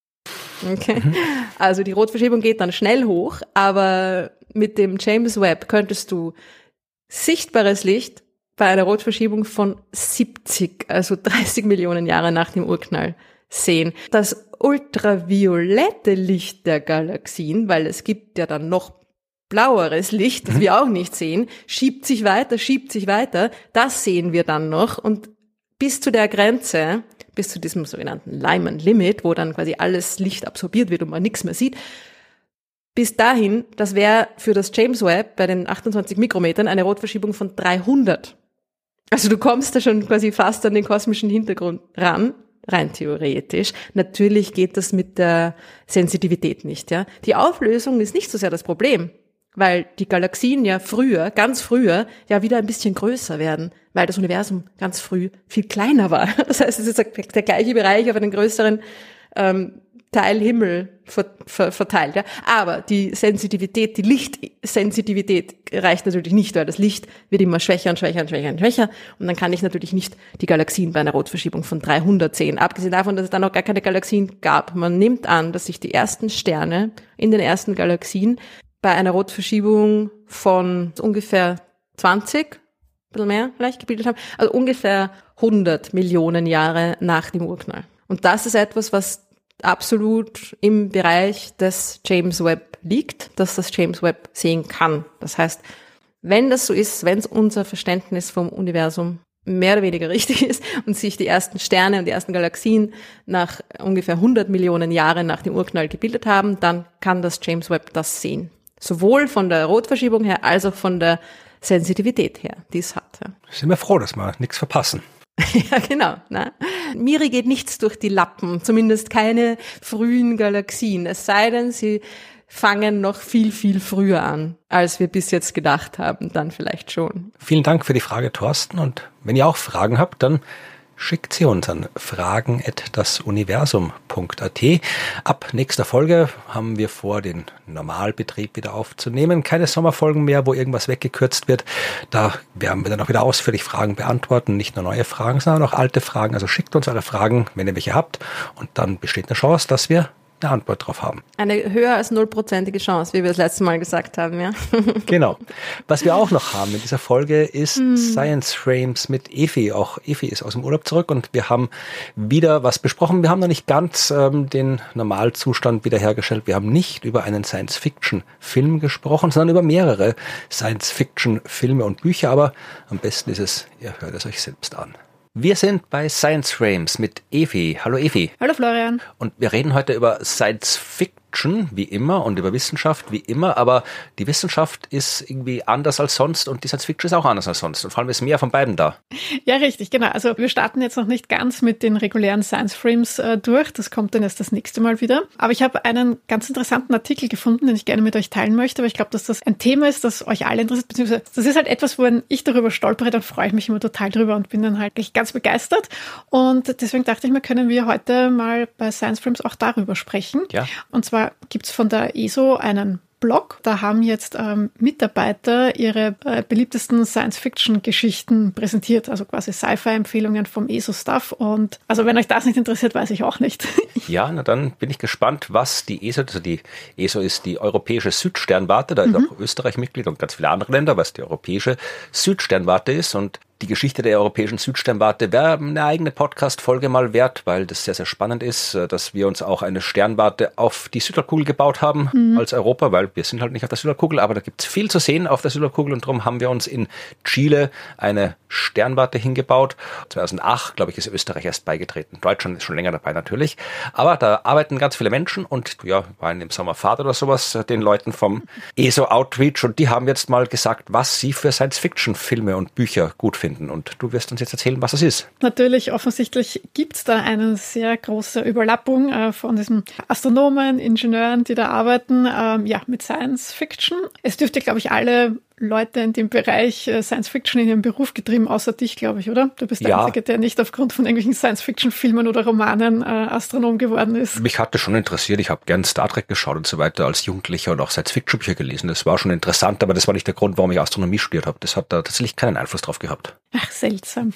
Okay. Also die Rotverschiebung geht dann schnell hoch, aber mit dem James Webb könntest du sichtbares Licht bei einer Rotverschiebung von 70, also 30 Millionen Jahre nach dem Urknall sehen. Das ultraviolette Licht der Galaxien, weil es gibt ja dann noch blaueres Licht, das wir auch nicht sehen, schiebt sich weiter, das sehen wir dann noch und bis zu der Grenze, bis zu diesem sogenannten Lyman Limit, wo dann quasi alles Licht absorbiert wird und man nichts mehr sieht, bis dahin, das wäre für das James Webb bei den 28 Mikrometern eine Rotverschiebung von 300. Also du kommst da schon quasi fast an den kosmischen Hintergrund ran, rein theoretisch. Natürlich geht das mit der Sensitivität nicht, ja. Die Auflösung ist nicht so sehr das Problem, weil die Galaxien ja ganz früher, ja wieder ein bisschen größer werden, weil das Universum ganz früh viel kleiner war. Das heißt, es ist der gleiche Bereich auf einen größeren Teil Himmel verteilt. Ja. Aber die Sensitivität, die Lichtsensitivität reicht natürlich nicht, weil das Licht wird immer schwächer und dann kann ich natürlich nicht die Galaxien bei einer Rotverschiebung von 300 sehen. Abgesehen davon, dass es dann noch gar keine Galaxien gab. Man nimmt an, dass sich die ersten Sterne in den ersten Galaxien bei einer Rotverschiebung von ungefähr 20, ein bisschen mehr vielleicht gebildet haben, also ungefähr 100 Millionen Jahre nach dem Urknall. Und das ist etwas, was absolut im Bereich des James Webb liegt, dass das James Webb sehen kann. Das heißt, wenn das so ist, wenn unser Verständnis vom Universum mehr oder weniger richtig ist und sich die ersten Sterne und die ersten Galaxien nach ungefähr 100 Millionen Jahren nach dem Urknall gebildet haben, dann kann das James Webb das sehen. Sowohl von der Rotverschiebung her, als auch von der Sensitivität her, die es hat. Ja. Sind wir froh, dass wir nichts verpassen. Ja, genau. Ne? Miri geht nichts durch die Lappen, zumindest keine frühen Galaxien. Es sei denn, sie fangen noch viel, viel früher an, als wir bis jetzt gedacht haben, dann vielleicht schon. Vielen Dank für die Frage, Thorsten. Und wenn ihr auch Fragen habt, dann schickt sie uns an fragen@dasuniversum.at. Ab nächster Folge haben wir vor, den Normalbetrieb wieder aufzunehmen. Keine Sommerfolgen mehr, wo irgendwas weggekürzt wird. Da werden wir dann auch wieder ausführlich Fragen beantworten. Nicht nur neue Fragen, sondern auch alte Fragen. Also schickt uns eure Fragen, wenn ihr welche habt. Und dann besteht eine Chance, dass wir eine Antwort drauf haben. Eine höher als 0%ige Chance, wie wir das letzte Mal gesagt haben, ja. Genau. Was wir auch noch haben in dieser Folge ist Science Frames mit Evi. Auch Evi ist aus dem Urlaub zurück und wir haben wieder was besprochen. Wir haben noch nicht ganz den Normalzustand wiederhergestellt. Wir haben nicht über einen Science-Fiction-Film gesprochen, sondern über mehrere Science-Fiction-Filme und Bücher. Aber am besten ist es, ihr hört es euch selbst an. Wir sind bei Science Frames mit Evi. Hallo Evi. Hallo Florian. Und wir reden heute über Science Fiction, wie immer, und über Wissenschaft, wie immer, aber die Wissenschaft ist irgendwie anders als sonst und die Science Fiction ist auch anders als sonst. Und vor allem ist mehr von beiden da. Ja, richtig, genau. Also wir starten jetzt noch nicht ganz mit den regulären Science Frames durch. Das kommt dann erst das nächste Mal wieder. Aber ich habe einen ganz interessanten Artikel gefunden, den ich gerne mit euch teilen möchte, weil ich glaube, dass das ein Thema ist, das euch alle interessiert, beziehungsweise das ist halt etwas, wo ich darüber stolpere, dann freue ich mich immer total drüber und bin dann halt ganz begeistert. Und deswegen dachte ich mir, können wir heute mal bei Science Frames auch darüber sprechen. Ja. Und zwar gibt es von der ESO einen Blog. Da haben jetzt Mitarbeiter ihre beliebtesten Science-Fiction-Geschichten präsentiert, also quasi Sci-Fi-Empfehlungen vom ESO-Stuff. Und also wenn euch das nicht interessiert, weiß ich auch nicht. Ja, na dann bin ich gespannt, was die ESO, also die ESO ist die Europäische Südsternwarte, da ist auch Österreich Mitglied und ganz viele andere Länder, was die Europäische Südsternwarte ist, und die Geschichte der Europäischen Südsternwarte wäre eine eigene Podcast-Folge mal wert, weil das sehr, sehr spannend ist, dass wir uns auch eine Sternwarte auf die Südhalbkugel gebaut haben als Europa, weil wir sind halt nicht auf der Südhalbkugel, aber da gibt's viel zu sehen auf der Südhalbkugel und darum haben wir uns in Chile eine Sternwarte hingebaut. 2008, glaube ich, ist Österreich erst beigetreten. Deutschland ist schon länger dabei natürlich. Aber da arbeiten ganz viele Menschen und ja, waren im Sommerfahrt oder sowas, den Leuten vom ESO Outreach, und die haben jetzt mal gesagt, was sie für Science-Fiction-Filme und Bücher gut finden. Und du wirst uns jetzt erzählen, was das ist. Natürlich, offensichtlich gibt's da eine sehr große Überlappung von diesen Astronomen, Ingenieuren, die da arbeiten, mit Science Fiction. Es dürfte, glaube ich, alle Leute in dem Bereich Science Fiction in ihrem Beruf getrieben, außer dich, glaube ich, oder? Du bist der Einzige, der nicht aufgrund von irgendwelchen Science-Fiction-Filmen oder Romanen Astronom geworden ist. Mich hatte schon interessiert. Ich habe gern Star Trek geschaut und so weiter als Jugendlicher und auch Science-Fiction-Bücher gelesen. Das war schon interessant, aber das war nicht der Grund, warum ich Astronomie studiert habe. Das hat da tatsächlich keinen Einfluss drauf gehabt. Ach, seltsam.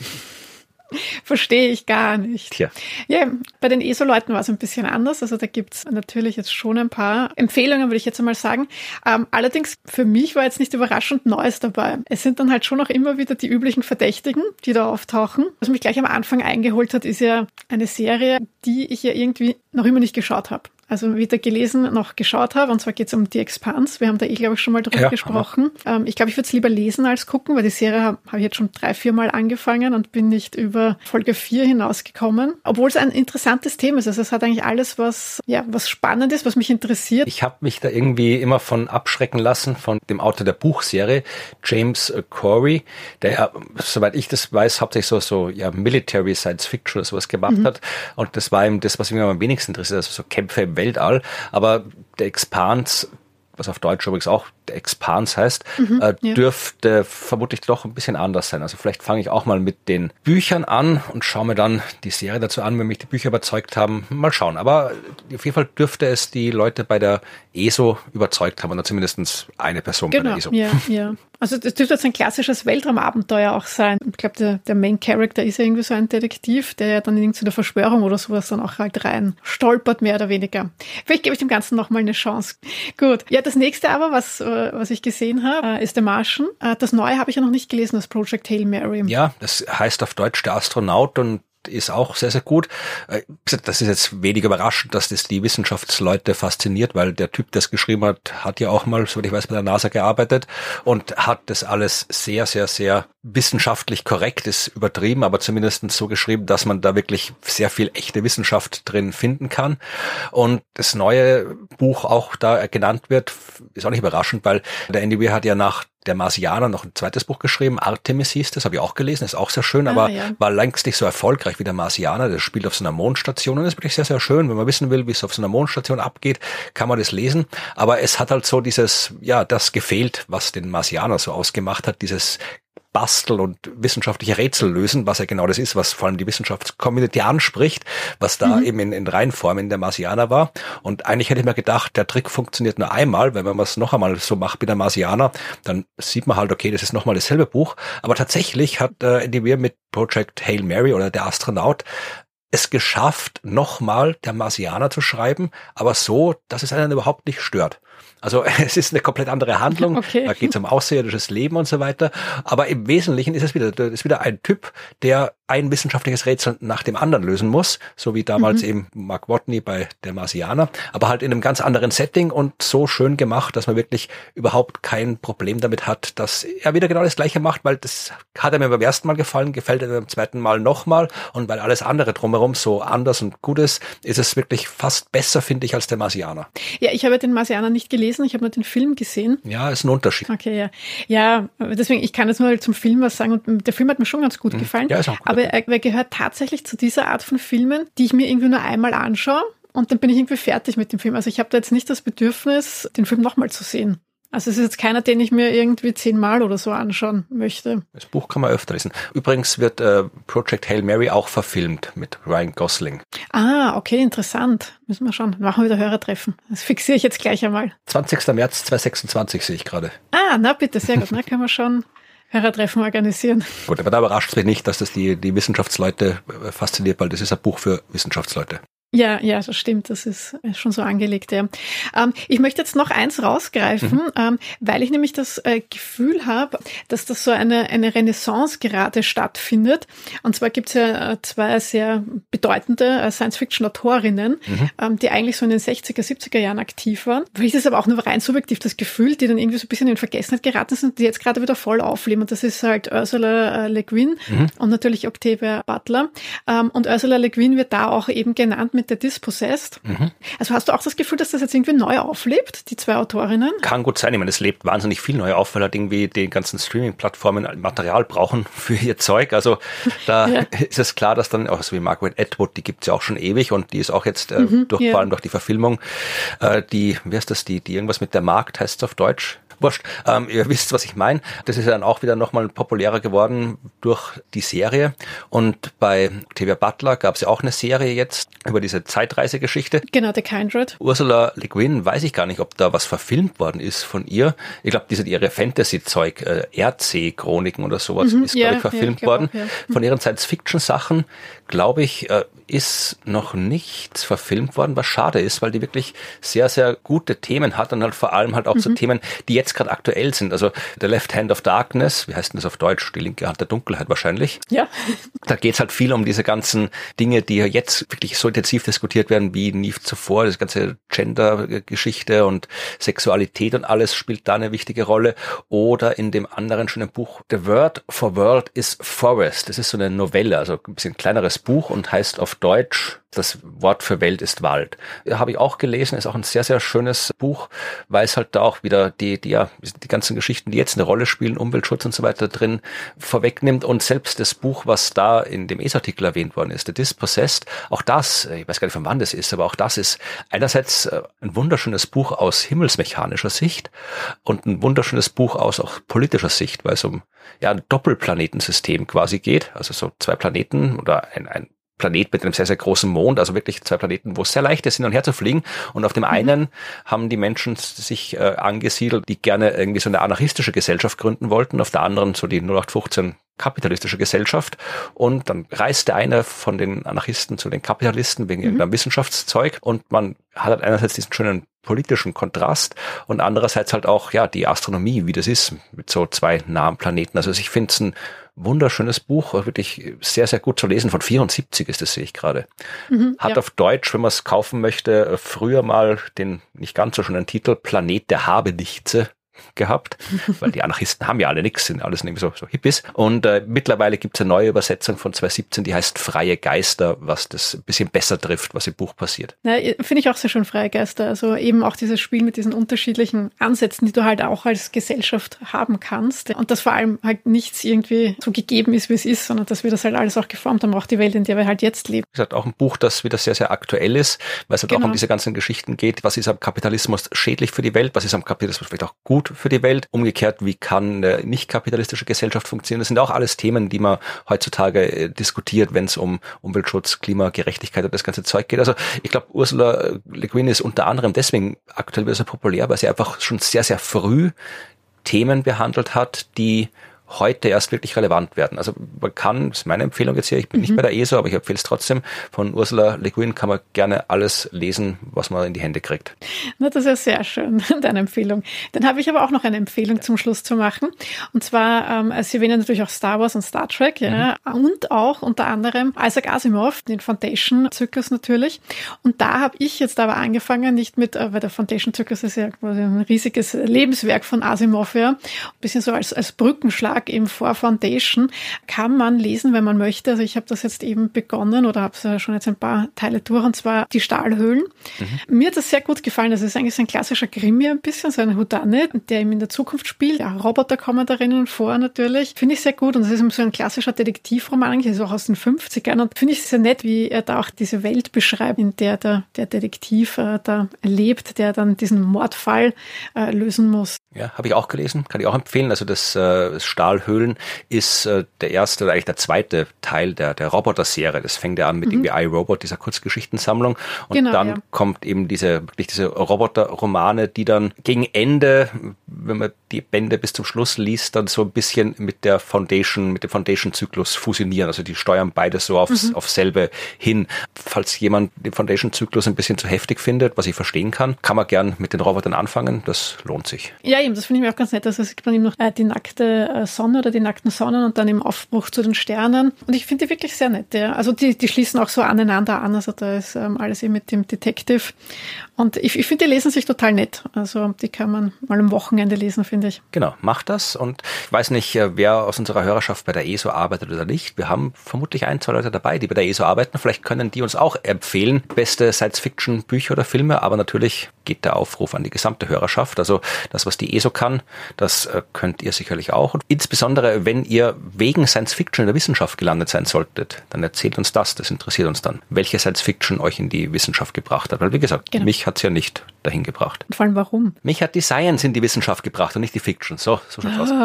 Verstehe ich gar nicht. Tja. Ja, bei den ESO-Leuten war es ein bisschen anders. Also da gibt's natürlich jetzt schon ein paar Empfehlungen, würde ich jetzt einmal sagen. Allerdings für mich war jetzt nicht überraschend Neues dabei. Es sind dann halt schon auch immer wieder die üblichen Verdächtigen, die da auftauchen. Was mich gleich am Anfang eingeholt hat, ist ja eine Serie, die ich ja irgendwie noch immer nicht geschaut habe. Also weder gelesen noch geschaut habe. Und zwar geht es um The Expanse. Wir haben da glaube ich, schon mal drüber gesprochen. Ich glaube, ich würde es lieber lesen als gucken, weil die Serie habe ich jetzt schon 3-4 Mal angefangen und bin nicht über Folge 4 hinausgekommen. Obwohl es ein interessantes Thema ist. Also es hat eigentlich alles, was spannend ist, was mich interessiert. Ich habe mich da irgendwie immer von abschrecken lassen, von dem Autor der Buchserie, James Corey, der ja, soweit ich das weiß, hauptsächlich so Military Science Fiction oder sowas gemacht hat. Und das war eben das, was mich am wenigsten interessiert, also so Kämpfe im Weltall, aber der Expanse, was auf Deutsch übrigens auch der Expanse heißt, dürfte vermutlich doch ein bisschen anders sein. Also vielleicht fange ich auch mal mit den Büchern an und schaue mir dann die Serie dazu an, wenn mich die Bücher überzeugt haben. Mal schauen. Aber auf jeden Fall dürfte es die Leute bei der ESO überzeugt haben, oder zumindest eine Person bei der ESO. Ja. Also das dürfte jetzt ein klassisches Weltraumabenteuer auch sein. Ich glaube, der Main Character ist ja irgendwie so ein Detektiv, der ja dann irgendwie zu der Verschwörung oder sowas dann auch halt rein stolpert, mehr oder weniger. Vielleicht gebe ich dem Ganzen nochmal eine Chance. Gut. Ja, das nächste aber, was ich gesehen habe, ist The Martian. Das Neue habe ich ja noch nicht gelesen, das Project Hail Mary. Ja, das heißt auf Deutsch der Astronaut und ist auch sehr, sehr gut. Das ist jetzt wenig überraschend, dass das die Wissenschaftsleute fasziniert, weil der Typ, der es geschrieben hat ja auch mal, soweit ich weiß, bei der NASA gearbeitet und hat das alles sehr, sehr, sehr wissenschaftlich korrekt, ist übertrieben, aber zumindest so geschrieben, dass man da wirklich sehr viel echte Wissenschaft drin finden kann. Und das neue Buch auch da genannt wird, ist auch nicht überraschend, weil der Andy Weir hat ja nach der Marsianer noch ein zweites Buch geschrieben, Artemis hieß das, habe ich auch gelesen, ist auch sehr schön, aber war längst nicht so erfolgreich wie der Marsianer. Das spielt auf so einer Mondstation und ist wirklich sehr, sehr schön. Wenn man wissen will, wie es auf so einer Mondstation abgeht, kann man das lesen. Aber es hat halt so das gefehlt, was den Marsianer so ausgemacht hat, dieses Basteln und wissenschaftliche Rätsel lösen, was ja genau das ist, was vor allem die Wissenschaftscommunity anspricht, was da eben in Reinform in der Marsianer war. Und eigentlich hätte ich mir gedacht, der Trick funktioniert nur einmal, weil wenn man es noch einmal so macht wie der Marsianer, dann sieht man halt, okay, das ist nochmal dasselbe Buch. Aber tatsächlich hat Andy Weir mit Project Hail Mary oder der Astronaut es geschafft, nochmal der Marsianer zu schreiben, aber so, dass es einen überhaupt nicht stört. Also es ist eine komplett andere Handlung, da geht es um außerirdisches Leben und so weiter, aber im Wesentlichen ist es wieder ein Typ, der ein wissenschaftliches Rätsel nach dem anderen lösen muss, so wie damals eben Mark Watney bei der Marsianer, aber halt in einem ganz anderen Setting und so schön gemacht, dass man wirklich überhaupt kein Problem damit hat, dass er wieder genau das Gleiche macht, weil das hat er mir beim ersten Mal gefallen, gefällt er beim zweiten Mal nochmal und weil alles andere drumherum so anders und gut ist es wirklich fast besser, finde ich, als der Marsianer. Ja, ich habe den Marsianer nicht gelesen, ich habe nur den Film gesehen. Ja, ist ein Unterschied. Okay, ja. Ja, deswegen, ich kann jetzt nur zum Film was sagen und der Film hat mir schon ganz gut gefallen. Ja, ist auch gut. Aber er gehört tatsächlich zu dieser Art von Filmen, die ich mir irgendwie nur einmal anschaue und dann bin ich irgendwie fertig mit dem Film. Also ich habe da jetzt nicht das Bedürfnis, den Film nochmal zu sehen. Also es ist jetzt keiner, den ich mir irgendwie 10-mal oder so anschauen möchte. Das Buch kann man öfter lesen. Übrigens wird Project Hail Mary auch verfilmt mit Ryan Gosling. Ah, okay, interessant. Müssen wir schauen. Dann machen wir wieder Hörertreffen. Das fixiere ich jetzt gleich einmal. 20. März 2026 sehe ich gerade. Ah, na bitte, sehr gut. Na, können wir schon Hörertreffen organisieren. Gut, aber da überrascht es mich nicht, dass das die Wissenschaftsleute fasziniert, weil das ist ein Buch für Wissenschaftsleute. Ja, das stimmt. Das ist schon so angelegt, ja. Ich möchte jetzt noch eins rausgreifen, weil ich nämlich das Gefühl habe, dass das so eine Renaissance gerade stattfindet. Und zwar gibt es ja zwei sehr bedeutende Science-Fiction-Autorinnen, die eigentlich so in den 60er, 70er Jahren aktiv waren. Weil ich das aber auch nur rein subjektiv das Gefühl, die dann irgendwie so ein bisschen in Vergessenheit geraten sind, die jetzt gerade wieder voll aufleben. Und das ist halt Ursula Le Guin und natürlich Octavia Butler. Und Ursula Le Guin wird da auch eben genannt mit der Dispossessed. Also hast du auch das Gefühl, dass das jetzt irgendwie neu auflebt, die zwei Autorinnen? Kann gut sein. Ich meine, es lebt wahnsinnig viel neu auf, weil halt irgendwie die ganzen Streaming-Plattformen Material brauchen für ihr Zeug. Also da ist es klar, dass dann auch so wie Margaret Atwood, die gibt's ja auch schon ewig und die ist auch jetzt vor allem durch die Verfilmung, wie heißt das, die irgendwas mit der Markt heißt es auf Deutsch? Wurscht. Ihr wisst, was ich meine. Das ist ja dann auch wieder nochmal populärer geworden durch die Serie. Und bei Octavia Butler gab es ja auch eine Serie jetzt über diese Zeitreisegeschichte. Genau, The Kindred. Ursula Le Guin, weiß ich gar nicht, ob da was verfilmt worden ist von ihr. Ich glaube, ihre Fantasy-Zeug, RC-Chroniken oder sowas, ist, glaube ich, verfilmt worden. Auch, ja. Von ihren Science-Fiction-Sachen, glaube ich, ist noch nichts verfilmt worden, was schade ist, weil die wirklich sehr, sehr gute Themen hat und halt vor allem halt auch so Themen, die jetzt gerade aktuell sind. Also The Left Hand of Darkness, wie heißt denn das auf Deutsch? Die linke Hand der Dunkelheit wahrscheinlich. Ja. Da geht's halt viel um diese ganzen Dinge, die ja jetzt wirklich so intensiv diskutiert werden wie nie zuvor. Das ganze Gender-Geschichte und Sexualität und alles spielt da eine wichtige Rolle. Oder in dem anderen schönen Buch The Word for World is Forest. Das ist so eine Novelle, also ein bisschen kleineres Buch und heißt auf Deutsch Das Wort für Welt ist Wald. Habe ich auch gelesen, ist auch ein sehr, sehr schönes Buch, weil es halt da auch wieder die ganzen Geschichten, die jetzt eine Rolle spielen, Umweltschutz und so weiter drin vorwegnimmt und selbst das Buch, was da in dem ESA-Artikel erwähnt worden ist, The Dispossessed, auch das, ich weiß gar nicht, von wann das ist, aber auch das ist einerseits ein wunderschönes Buch aus himmelsmechanischer Sicht und ein wunderschönes Buch aus auch politischer Sicht, weil es um ein Doppelplanetensystem quasi geht, also so zwei Planeten oder ein Planet mit einem sehr, sehr großen Mond, also wirklich zwei Planeten, wo es sehr leicht ist, hin und her zu fliegen. Und auf dem einen haben die Menschen sich angesiedelt, die gerne irgendwie so eine anarchistische Gesellschaft gründen wollten, auf der anderen so die 0815 kapitalistische Gesellschaft. Und dann reist der eine von den Anarchisten zu den Kapitalisten wegen irgendeinem Wissenschaftszeug und man hat halt einerseits diesen schönen politischen Kontrast und andererseits halt auch die Astronomie, wie das ist mit so zwei nahen Planeten. Also ich finde es ein wunderschönes Buch, wirklich sehr, sehr gut zu lesen. Von 74 ist das, sehe ich gerade. Hat auf Deutsch, wenn man es kaufen möchte, früher mal den nicht ganz so schönen Titel Planet der Habenichtse gehabt, weil die Anarchisten haben ja alle nichts, sind alles irgendwie so Hippies. Und mittlerweile gibt es eine neue Übersetzung von 2017, die heißt Freie Geister, was das ein bisschen besser trifft, was im Buch passiert. Ja, finde ich auch sehr schön, Freie Geister. Also eben auch dieses Spiel mit diesen unterschiedlichen Ansätzen, die du halt auch als Gesellschaft haben kannst. Und dass vor allem halt nichts irgendwie so gegeben ist, wie es ist, sondern dass wir das halt alles auch geformt haben, auch die Welt, in der wir halt jetzt leben. Wie gesagt, auch ein Buch, das wieder sehr, sehr aktuell ist, weil es halt auch um diese ganzen Geschichten geht. Was ist am Kapitalismus schädlich für die Welt? Was ist am Kapitalismus vielleicht auch gut für die Welt? Umgekehrt, wie kann eine nicht kapitalistische Gesellschaft funktionieren? Das sind auch alles Themen, die man heutzutage diskutiert, wenn es um Umweltschutz, Klimagerechtigkeit und das ganze Zeug geht. Also ich glaube, Ursula Le Guin ist unter anderem deswegen aktuell wieder so populär, weil sie einfach schon sehr, sehr früh Themen behandelt hat, die heute erst wirklich relevant werden. Also man kann, das ist meine Empfehlung jetzt hier, ich bin nicht bei der ESA, aber ich empfehle es trotzdem, von Ursula Le Guin kann man gerne alles lesen, was man in die Hände kriegt. Na, das ist ja sehr schön, deine Empfehlung. Dann habe ich aber auch noch eine Empfehlung zum Schluss zu machen. Und zwar, Sie erwähnen natürlich auch Star Wars und Star Trek, und auch unter anderem Isaac Asimov, den Foundation-Zyklus natürlich. Und da habe ich jetzt aber angefangen, nicht mit, weil der Foundation-Zyklus ist ja quasi ein riesiges Lebenswerk von Asimov, ein bisschen so als Brückenschlag eben vor Foundation, kann man lesen, wenn man möchte. Also ich habe das jetzt eben begonnen oder habe schon jetzt ein paar Teile durch, und zwar die Stahlhöhlen. Mir hat das sehr gut gefallen. Das ist eigentlich so ein klassischer Krimi ein bisschen, so ein Whodunit, der eben in der Zukunft spielt. Ja, Roboter kommen darin vor natürlich. Finde ich sehr gut und das ist eben so ein klassischer Detektivroman, eigentlich ist auch aus den 50ern und finde ich sehr nett, wie er da auch diese Welt beschreibt, in der der Detektiv da lebt, der dann diesen Mordfall lösen muss. Ja, habe ich auch gelesen, kann ich auch empfehlen. Also das Stahlhöhlen ist der erste oder eigentlich der zweite Teil der Roboter-Serie. Das fängt ja an mit irgendwie iRobot, dieser Kurzgeschichtensammlung. Und dann kommt eben diese Roboter-Romane, die dann gegen Ende, wenn man die Bände bis zum Schluss liest, dann so ein bisschen mit dem Foundation-Zyklus fusionieren. Also die steuern beides so aufs selbe hin. Falls jemand den Foundation-Zyklus ein bisschen zu heftig findet, was ich verstehen kann man gern mit den Robotern anfangen. Das lohnt sich. Ja, eben, das finde ich mir auch ganz nett. Also es gibt dann eben noch die nackte Sonne oder die nackten Sonnen und dann im Aufbruch zu den Sternen. Und ich finde die wirklich sehr nett. Ja. Also die schließen auch so aneinander an. Also da ist alles eben mit dem Detective. Und ich finde, die lesen sich total nett. Also die kann man mal am Wochenende lesen, finde ich. Genau, macht das. Und ich weiß nicht, wer aus unserer Hörerschaft bei der ESO arbeitet oder nicht. Wir haben vermutlich 1, 2 Leute dabei, die bei der ESO arbeiten. Vielleicht können die uns auch empfehlen. Beste Science-Fiction-Bücher oder Filme. Aber natürlich geht der Aufruf an die gesamte Hörerschaft. Also das, was die ESO kann, das könnt ihr sicherlich auch. Und insbesondere, wenn ihr wegen Science-Fiction in der Wissenschaft gelandet sein solltet, dann erzählt uns das. Das interessiert uns dann. Welche Science-Fiction euch in die Wissenschaft gebracht hat. Weil, wie gesagt, mich hat's ja nicht dahin gebracht. Und vor allem warum? Mich hat die Science in die Wissenschaft gebracht und nicht die Fiction. So schaut's aus.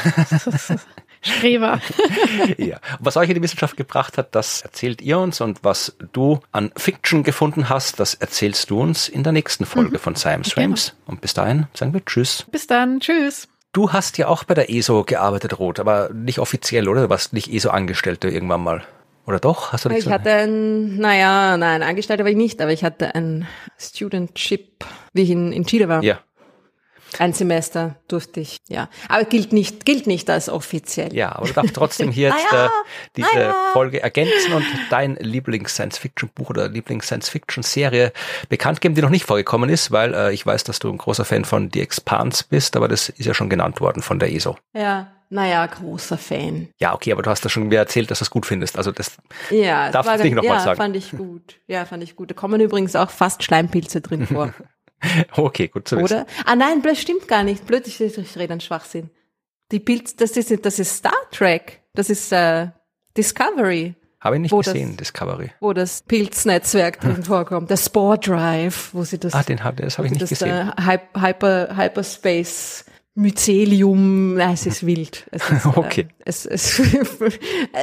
Streber. Ja. Und was euch in die Wissenschaft gebracht hat, das erzählt ihr uns. Und was du an Fiction gefunden hast, das erzählst du uns in der nächsten Folge von Science Frames. Und bis dahin sagen wir Tschüss. Bis dann. Tschüss. Du hast ja auch bei der ESO gearbeitet, Ruth, aber nicht offiziell, oder? Du warst nicht ESO-Angestellte irgendwann mal. Oder doch? Hast du nicht ich hatte Angestellte war ich nicht, aber ich hatte ein Studentship, wie ich in Chile war. Ja. Ein Semester durfte ich, ja. Aber gilt nicht als offiziell. Ja, aber du darfst trotzdem hier jetzt diese Folge ergänzen und dein Lieblings-Science-Fiction-Buch oder Lieblings-Science-Fiction-Serie bekannt geben, die noch nicht vorgekommen ist, weil ich weiß, dass du ein großer Fan von The Expanse bist, aber das ist ja schon genannt worden von der ESO. Ja. Großer Fan. Ja, okay, aber du hast ja schon wieder erzählt, dass du es gut findest. Also das darfst du nicht nochmal sagen. Fand ich gut. Ja, fand ich gut. Da kommen übrigens auch fast Schleimpilze drin vor. Okay, gut zu wissen. Oder? Ah nein, das stimmt gar nicht. Blöd, ich rede an Schwachsinn. Die Pilze, das ist Star Trek. Das ist Discovery. Habe ich nicht gesehen, Discovery. Wo das Pilznetzwerk drin vorkommt. Der Spore Drive, wo sie das... das habe ich nicht gesehen. Hyperspace... Mycelium, es ist wild. Es ist, okay. Ich fand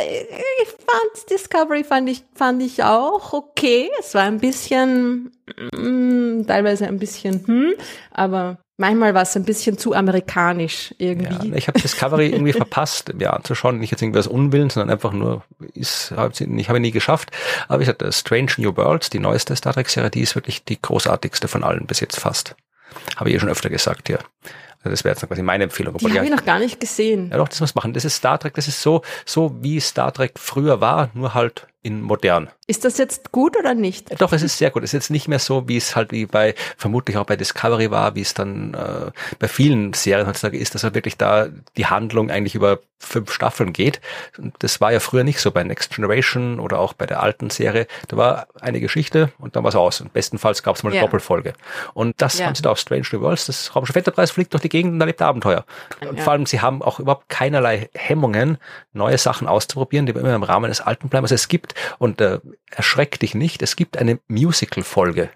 Discovery fand ich auch okay. Es war ein bisschen, teilweise ein bisschen, aber manchmal war es ein bisschen zu amerikanisch irgendwie. Ja, ich habe Discovery irgendwie verpasst, mir anzuschauen. Nicht jetzt irgendwie aus Unwillen, sondern einfach nur, habe ich nie geschafft. Aber ich hatte Strange New Worlds, die neueste Star Trek-Serie, die ist wirklich die großartigste von allen bis jetzt fast. Habe ich schon öfter gesagt, ja. Also das wäre jetzt quasi meine Empfehlung. Die habe ich noch gar nicht gesehen. Ja doch, das muss man machen. Das ist Star Trek, das ist so wie Star Trek früher war, nur halt in modern. Ist das jetzt gut oder nicht? Doch, es ist sehr gut. Es ist jetzt nicht mehr so, wie es halt vermutlich auch bei Discovery war, wie es dann bei vielen Serien heutzutage ist, dass halt wirklich da die Handlung eigentlich über 5 Staffeln geht. Und das war ja früher nicht so bei Next Generation oder auch bei der alten Serie. Da war eine Geschichte und dann war es aus. Und bestenfalls gab es mal eine Doppelfolge. Und das haben sie da auf Strange New Worlds. Das Raumschiff Enterprise fliegt durch die Gegend und erlebt Abenteuer. Und vor allem, sie haben auch überhaupt keinerlei Hemmungen, neue Sachen auszuprobieren, die immer im Rahmen des Alten bleiben. Also es gibt, und erschreck dich nicht, es gibt eine Musical-Folge.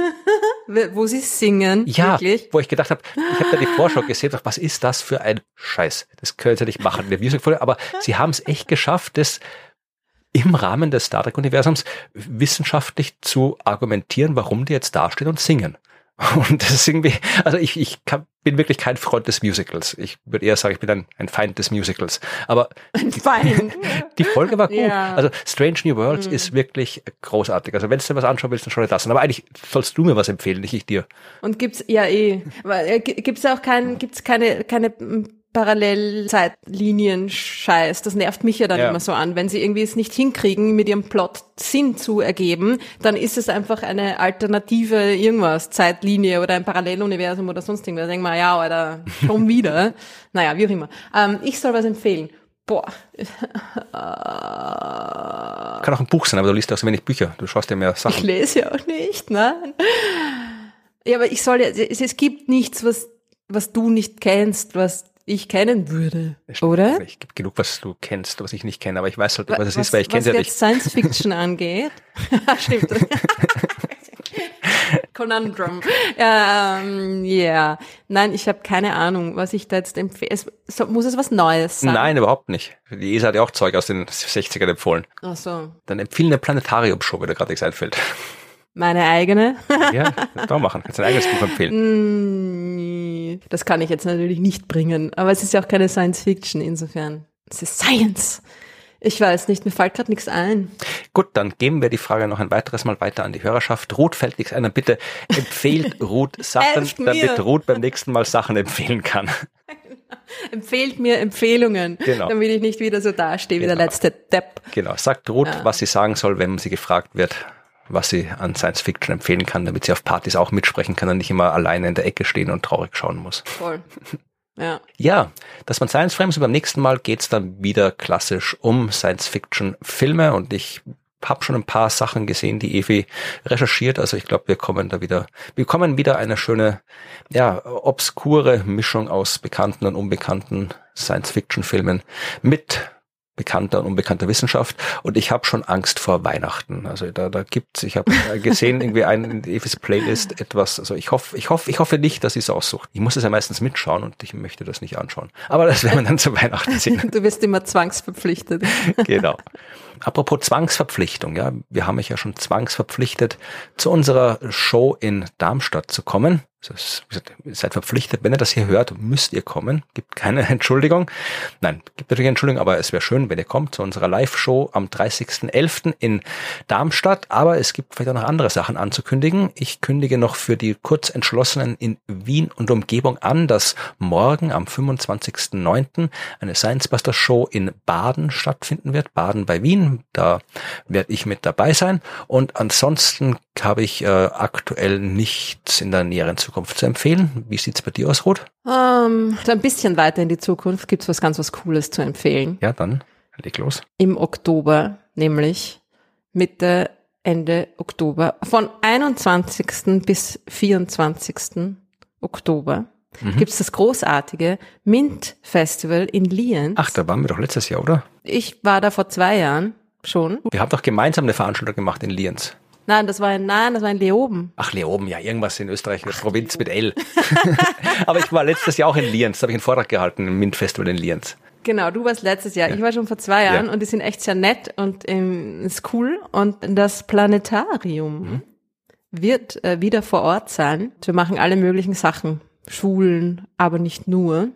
Wo sie singen, ja, wirklich? Wo ich gedacht habe, ich habe da die Vorschau gesehen, was ist das für ein Scheiß? Das können sie nicht machen, eine Musical-Folge, aber sie haben es echt geschafft, das im Rahmen des Star Trek-Universums wissenschaftlich zu argumentieren, warum die jetzt dastehen und singen. Und das ist irgendwie, also ich bin wirklich kein Freund des Musicals. Ich würde eher sagen, ich bin ein Feind des Musicals. Aber die Folge war gut. Ja. Also Strange New Worlds ist wirklich großartig. Also wenn du dir was anschauen willst, dann schau dir das an. Aber eigentlich sollst du mir was empfehlen, nicht ich dir. Und gibt's keine Parallelzeitlinien-Scheiß. Das nervt mich ja dann immer so an. Wenn sie irgendwie es nicht hinkriegen, mit ihrem Plot Sinn zu ergeben, dann ist es einfach eine alternative irgendwas, Zeitlinie oder ein Paralleluniversum oder sonst irgendwas. Da denken wir, ja, oder schon wieder. Naja, wie auch immer. Ich soll was empfehlen. Boah. Kann auch ein Buch sein, aber du liest auch so wenig Bücher. Du schaust ja mehr Sachen. Ich lese ja auch nicht, nein. Ja, aber es gibt nichts, was du nicht kennst, was ich kennen würde, oder? Es gibt genug, was du kennst, was ich nicht kenne, aber ich weiß halt, was es ist, weil ich kenne es ja nicht. Was jetzt Science Fiction angeht. Stimmt. Conundrum. Ja, nein, ich habe keine Ahnung, was ich da jetzt empfehle. Muss es was Neues sein? Nein, überhaupt nicht. Die ESA hat ja auch Zeug aus den 60ern empfohlen. Ach so. Dann empfehlen eine Planetarium-Show, wenn dir gerade nichts einfällt. Meine eigene? Ja, da machen. Kannst du ein eigenes Buch empfehlen. Das kann ich jetzt natürlich nicht bringen, aber es ist ja auch keine Science Fiction insofern. Es ist Science. Ich weiß nicht, mir fällt gerade nichts ein. Gut, dann geben wir die Frage noch ein weiteres Mal weiter an die Hörerschaft. Ruth, fällt nichts ein, dann bitte empfehlt Ruth Sachen, damit Ruth beim nächsten Mal Sachen empfehlen kann. Empfehlt mir Empfehlungen, genau. Damit ich nicht wieder so dastehe wie der letzte Depp. Genau, sagt Ruth, was sie sagen soll, wenn sie gefragt wird, was sie an Science Fiction empfehlen kann, damit sie auf Partys auch mitsprechen kann und nicht immer alleine in der Ecke stehen und traurig schauen muss. Voll. Ja. Ja, das waren Science Frames und beim nächsten Mal geht's dann wieder klassisch um Science Fiction Filme und ich habe schon ein paar Sachen gesehen, die Evi recherchiert, also ich glaube, wir bekommen wieder eine schöne, ja, obskure Mischung aus bekannten und unbekannten Science Fiction Filmen mit bekannter und unbekannter Wissenschaft und ich habe schon Angst vor Weihnachten. Also ich habe gesehen irgendwie in Evis Playlist etwas, also ich hoffe nicht, dass sie es aussucht. Ich muss es ja meistens mitschauen und ich möchte das nicht anschauen. Aber das werden wir dann zu Weihnachten sehen. Du wirst immer zwangsverpflichtet. Genau. Apropos Zwangsverpflichtung, ja, wir haben mich ja schon zwangsverpflichtet, zu unserer Show in Darmstadt zu kommen. Also, ihr seid verpflichtet, wenn ihr das hier hört, müsst ihr kommen. Gibt keine Entschuldigung. Nein, gibt natürlich Entschuldigung, aber es wäre schön, wenn ihr kommt zu unserer Live-Show am 30.11. in Darmstadt. Aber es gibt vielleicht auch noch andere Sachen anzukündigen. Ich kündige noch für die Kurzentschlossenen in Wien und Umgebung an, dass morgen am 25.09. eine Science-Buster-Show in Baden stattfinden wird. Baden bei Wien. Da werde ich mit dabei sein. Und ansonsten habe ich aktuell nichts in der näheren Zukunft zu empfehlen. Wie sieht's bei dir aus, Ruth? So ein bisschen weiter in die Zukunft gibt's was Cooles zu empfehlen. Ja, dann leg los. Im Oktober, nämlich Mitte, Ende Oktober, von 21. bis 24. Oktober gibt's das großartige Mint Festival in Lienz. Ach, da waren wir doch letztes Jahr, oder? Ich war da vor 2 Jahren schon. Wir haben doch gemeinsam eine Veranstaltung gemacht in Lienz. Nein, das war in Leoben. Ach, Leoben, ja, irgendwas in Österreich, eine Provinz mit L. Aber ich war letztes Jahr auch in Lienz, da habe ich einen Vortrag gehalten im MINT-Festival in Lienz. Genau, du warst letztes Jahr. Ja. Ich war schon vor 2 Jahren und die sind echt sehr nett und ist cool. Und das Planetarium wird wieder vor Ort sein. Wir machen alle möglichen Sachen, Schulen, aber nicht nur.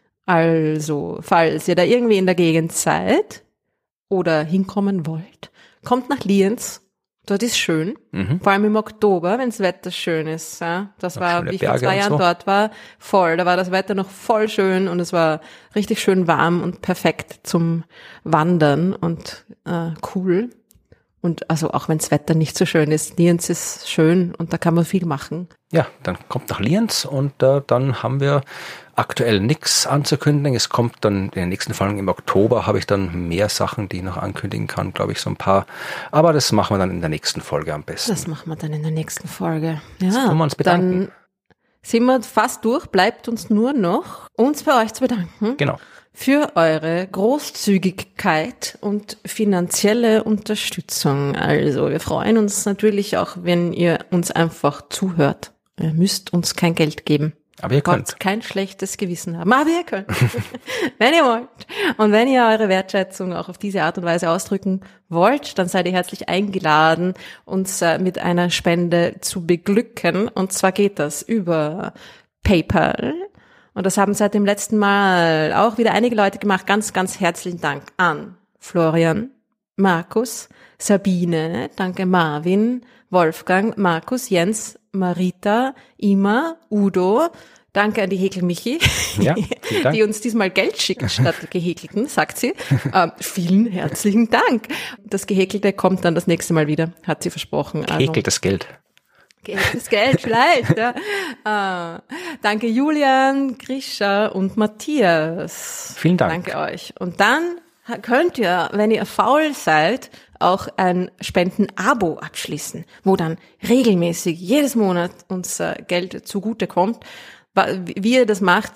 Also, falls ihr da irgendwie in der Gegend seid oder hinkommen wollt, kommt nach Lienz. Dort ist schön, vor allem im Oktober, wenn das Wetter schön ist. Ja. Das war, wie ich vor 2 Jahren dort war, voll. Da war das Wetter noch voll schön und es war richtig schön warm und perfekt zum Wandern und cool. Und also auch wenn das Wetter nicht so schön ist, Lienz ist schön und da kann man viel machen. Ja, dann kommt nach Lienz und dann haben wir aktuell nichts anzukündigen. Es kommt dann in den nächsten Folgen im Oktober, habe ich dann mehr Sachen, die ich noch ankündigen kann, glaube ich, so ein paar. Aber das machen wir dann in der nächsten Folge am besten. Das machen wir dann in der nächsten Folge. Ja, jetzt können wir uns bedanken. Dann sind wir fast durch, bleibt uns nur noch, uns bei euch zu bedanken. Genau. Für eure Großzügigkeit und finanzielle Unterstützung. Also wir freuen uns natürlich auch, wenn ihr uns einfach zuhört. Ihr müsst uns kein Geld geben. Aber ihr könnt. Kein schlechtes Gewissen haben. Aber ihr könnt. Wenn ihr wollt. Und wenn ihr eure Wertschätzung auch auf diese Art und Weise ausdrücken wollt, dann seid ihr herzlich eingeladen, uns mit einer Spende zu beglücken. Und zwar geht das über PayPal. Und das haben seit dem letzten Mal auch wieder einige Leute gemacht. Ganz, ganz herzlichen Dank an Florian, Markus, Sabine, danke Marvin, Wolfgang, Markus, Jens, Marita, Ima, Udo. Danke an die Häkel-Michi, ja, die uns diesmal Geld schickt statt Gehäkelten, sagt sie. Vielen herzlichen Dank. Das Gehäkelte kommt dann das nächste Mal wieder, hat sie versprochen. Gehäkeltes Geld. Gehäkeltes Geld vielleicht. Ja. Danke Julian, Grisha und Matthias. Vielen Dank. Danke euch. Und dann könnt ihr, wenn ihr faul seid, auch ein Spenden-Abo abschließen, wo dann regelmäßig jedes Monat uns Geld zugutekommt. Wie ihr das macht,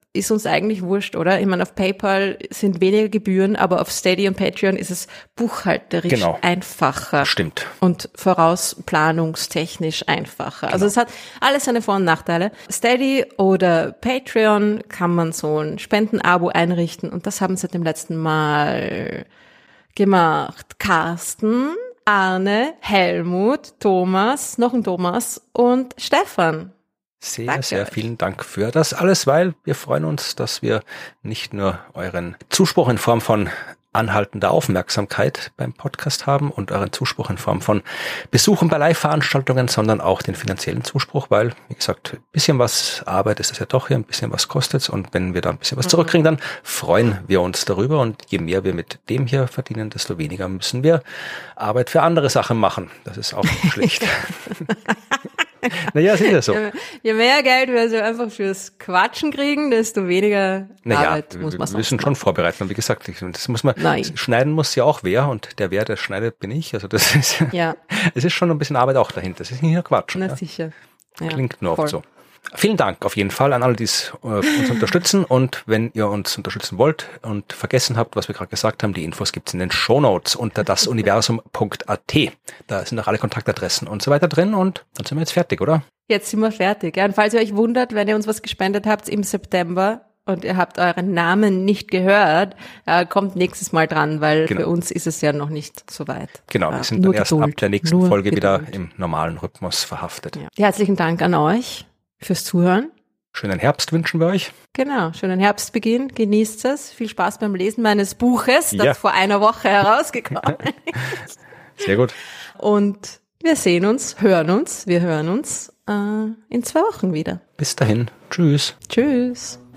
ist uns eigentlich wurscht, oder? Ich meine, auf PayPal sind weniger Gebühren, aber auf Steady und Patreon ist es buchhalterisch einfacher. Stimmt. Und vorausplanungstechnisch einfacher. Also es hat alles seine Vor- und Nachteile. Steady oder Patreon kann man so ein Spendenabo einrichten und das haben seit dem letzten Mal gemacht. Carsten, Arne, Helmut, Thomas, noch ein Thomas und Stefan. Sehr vielen Dank für das alles, weil wir freuen uns, dass wir nicht nur euren Zuspruch in Form von anhaltender Aufmerksamkeit beim Podcast haben und euren Zuspruch in Form von Besuchen bei Live-Veranstaltungen, sondern auch den finanziellen Zuspruch, weil, wie gesagt, ein bisschen was Arbeit ist es ja doch hier, ein bisschen was kostet's und wenn wir da ein bisschen was zurückkriegen, dann freuen wir uns darüber und je mehr wir mit dem hier verdienen, desto weniger müssen wir Arbeit für andere Sachen machen. Das ist auch nicht schlecht. Naja, ist ja so. Je mehr Geld wir so einfach fürs Quatschen kriegen, desto weniger Arbeit muss man wir müssen schon vorbereiten. Und wie gesagt, das muss man, schneiden muss ja auch wer und der schneidet, bin ich. Also das ist, es ist schon ein bisschen Arbeit auch dahinter. Das ist nicht nur Quatsch. Na sicher. Ja, klingt nur oft so. Vielen Dank auf jeden Fall an alle, die uns unterstützen. Und wenn ihr uns unterstützen wollt und vergessen habt, was wir gerade gesagt haben, die Infos gibt's in den Shownotes unter dasuniversum.at. Da sind auch alle Kontaktadressen und so weiter drin. Und dann sind wir jetzt fertig, oder? Jetzt sind wir fertig. Ja. Und falls ihr euch wundert, wenn ihr uns was gespendet habt im September und ihr habt euren Namen nicht gehört, kommt nächstes Mal dran, weil für uns ist es ja noch nicht so weit. Genau, wir sind dann erst ab der nächsten Folge wieder im normalen Rhythmus verhaftet. Ja. Herzlichen Dank an euch fürs Zuhören. Schönen Herbst wünschen wir euch. Genau, schönen Herbstbeginn. Genießt es. Viel Spaß beim Lesen meines Buches, das vor einer Woche herausgekommen ist. Sehr gut. Und wir hören uns in 2 Wochen wieder. Bis dahin. Tschüss. Tschüss.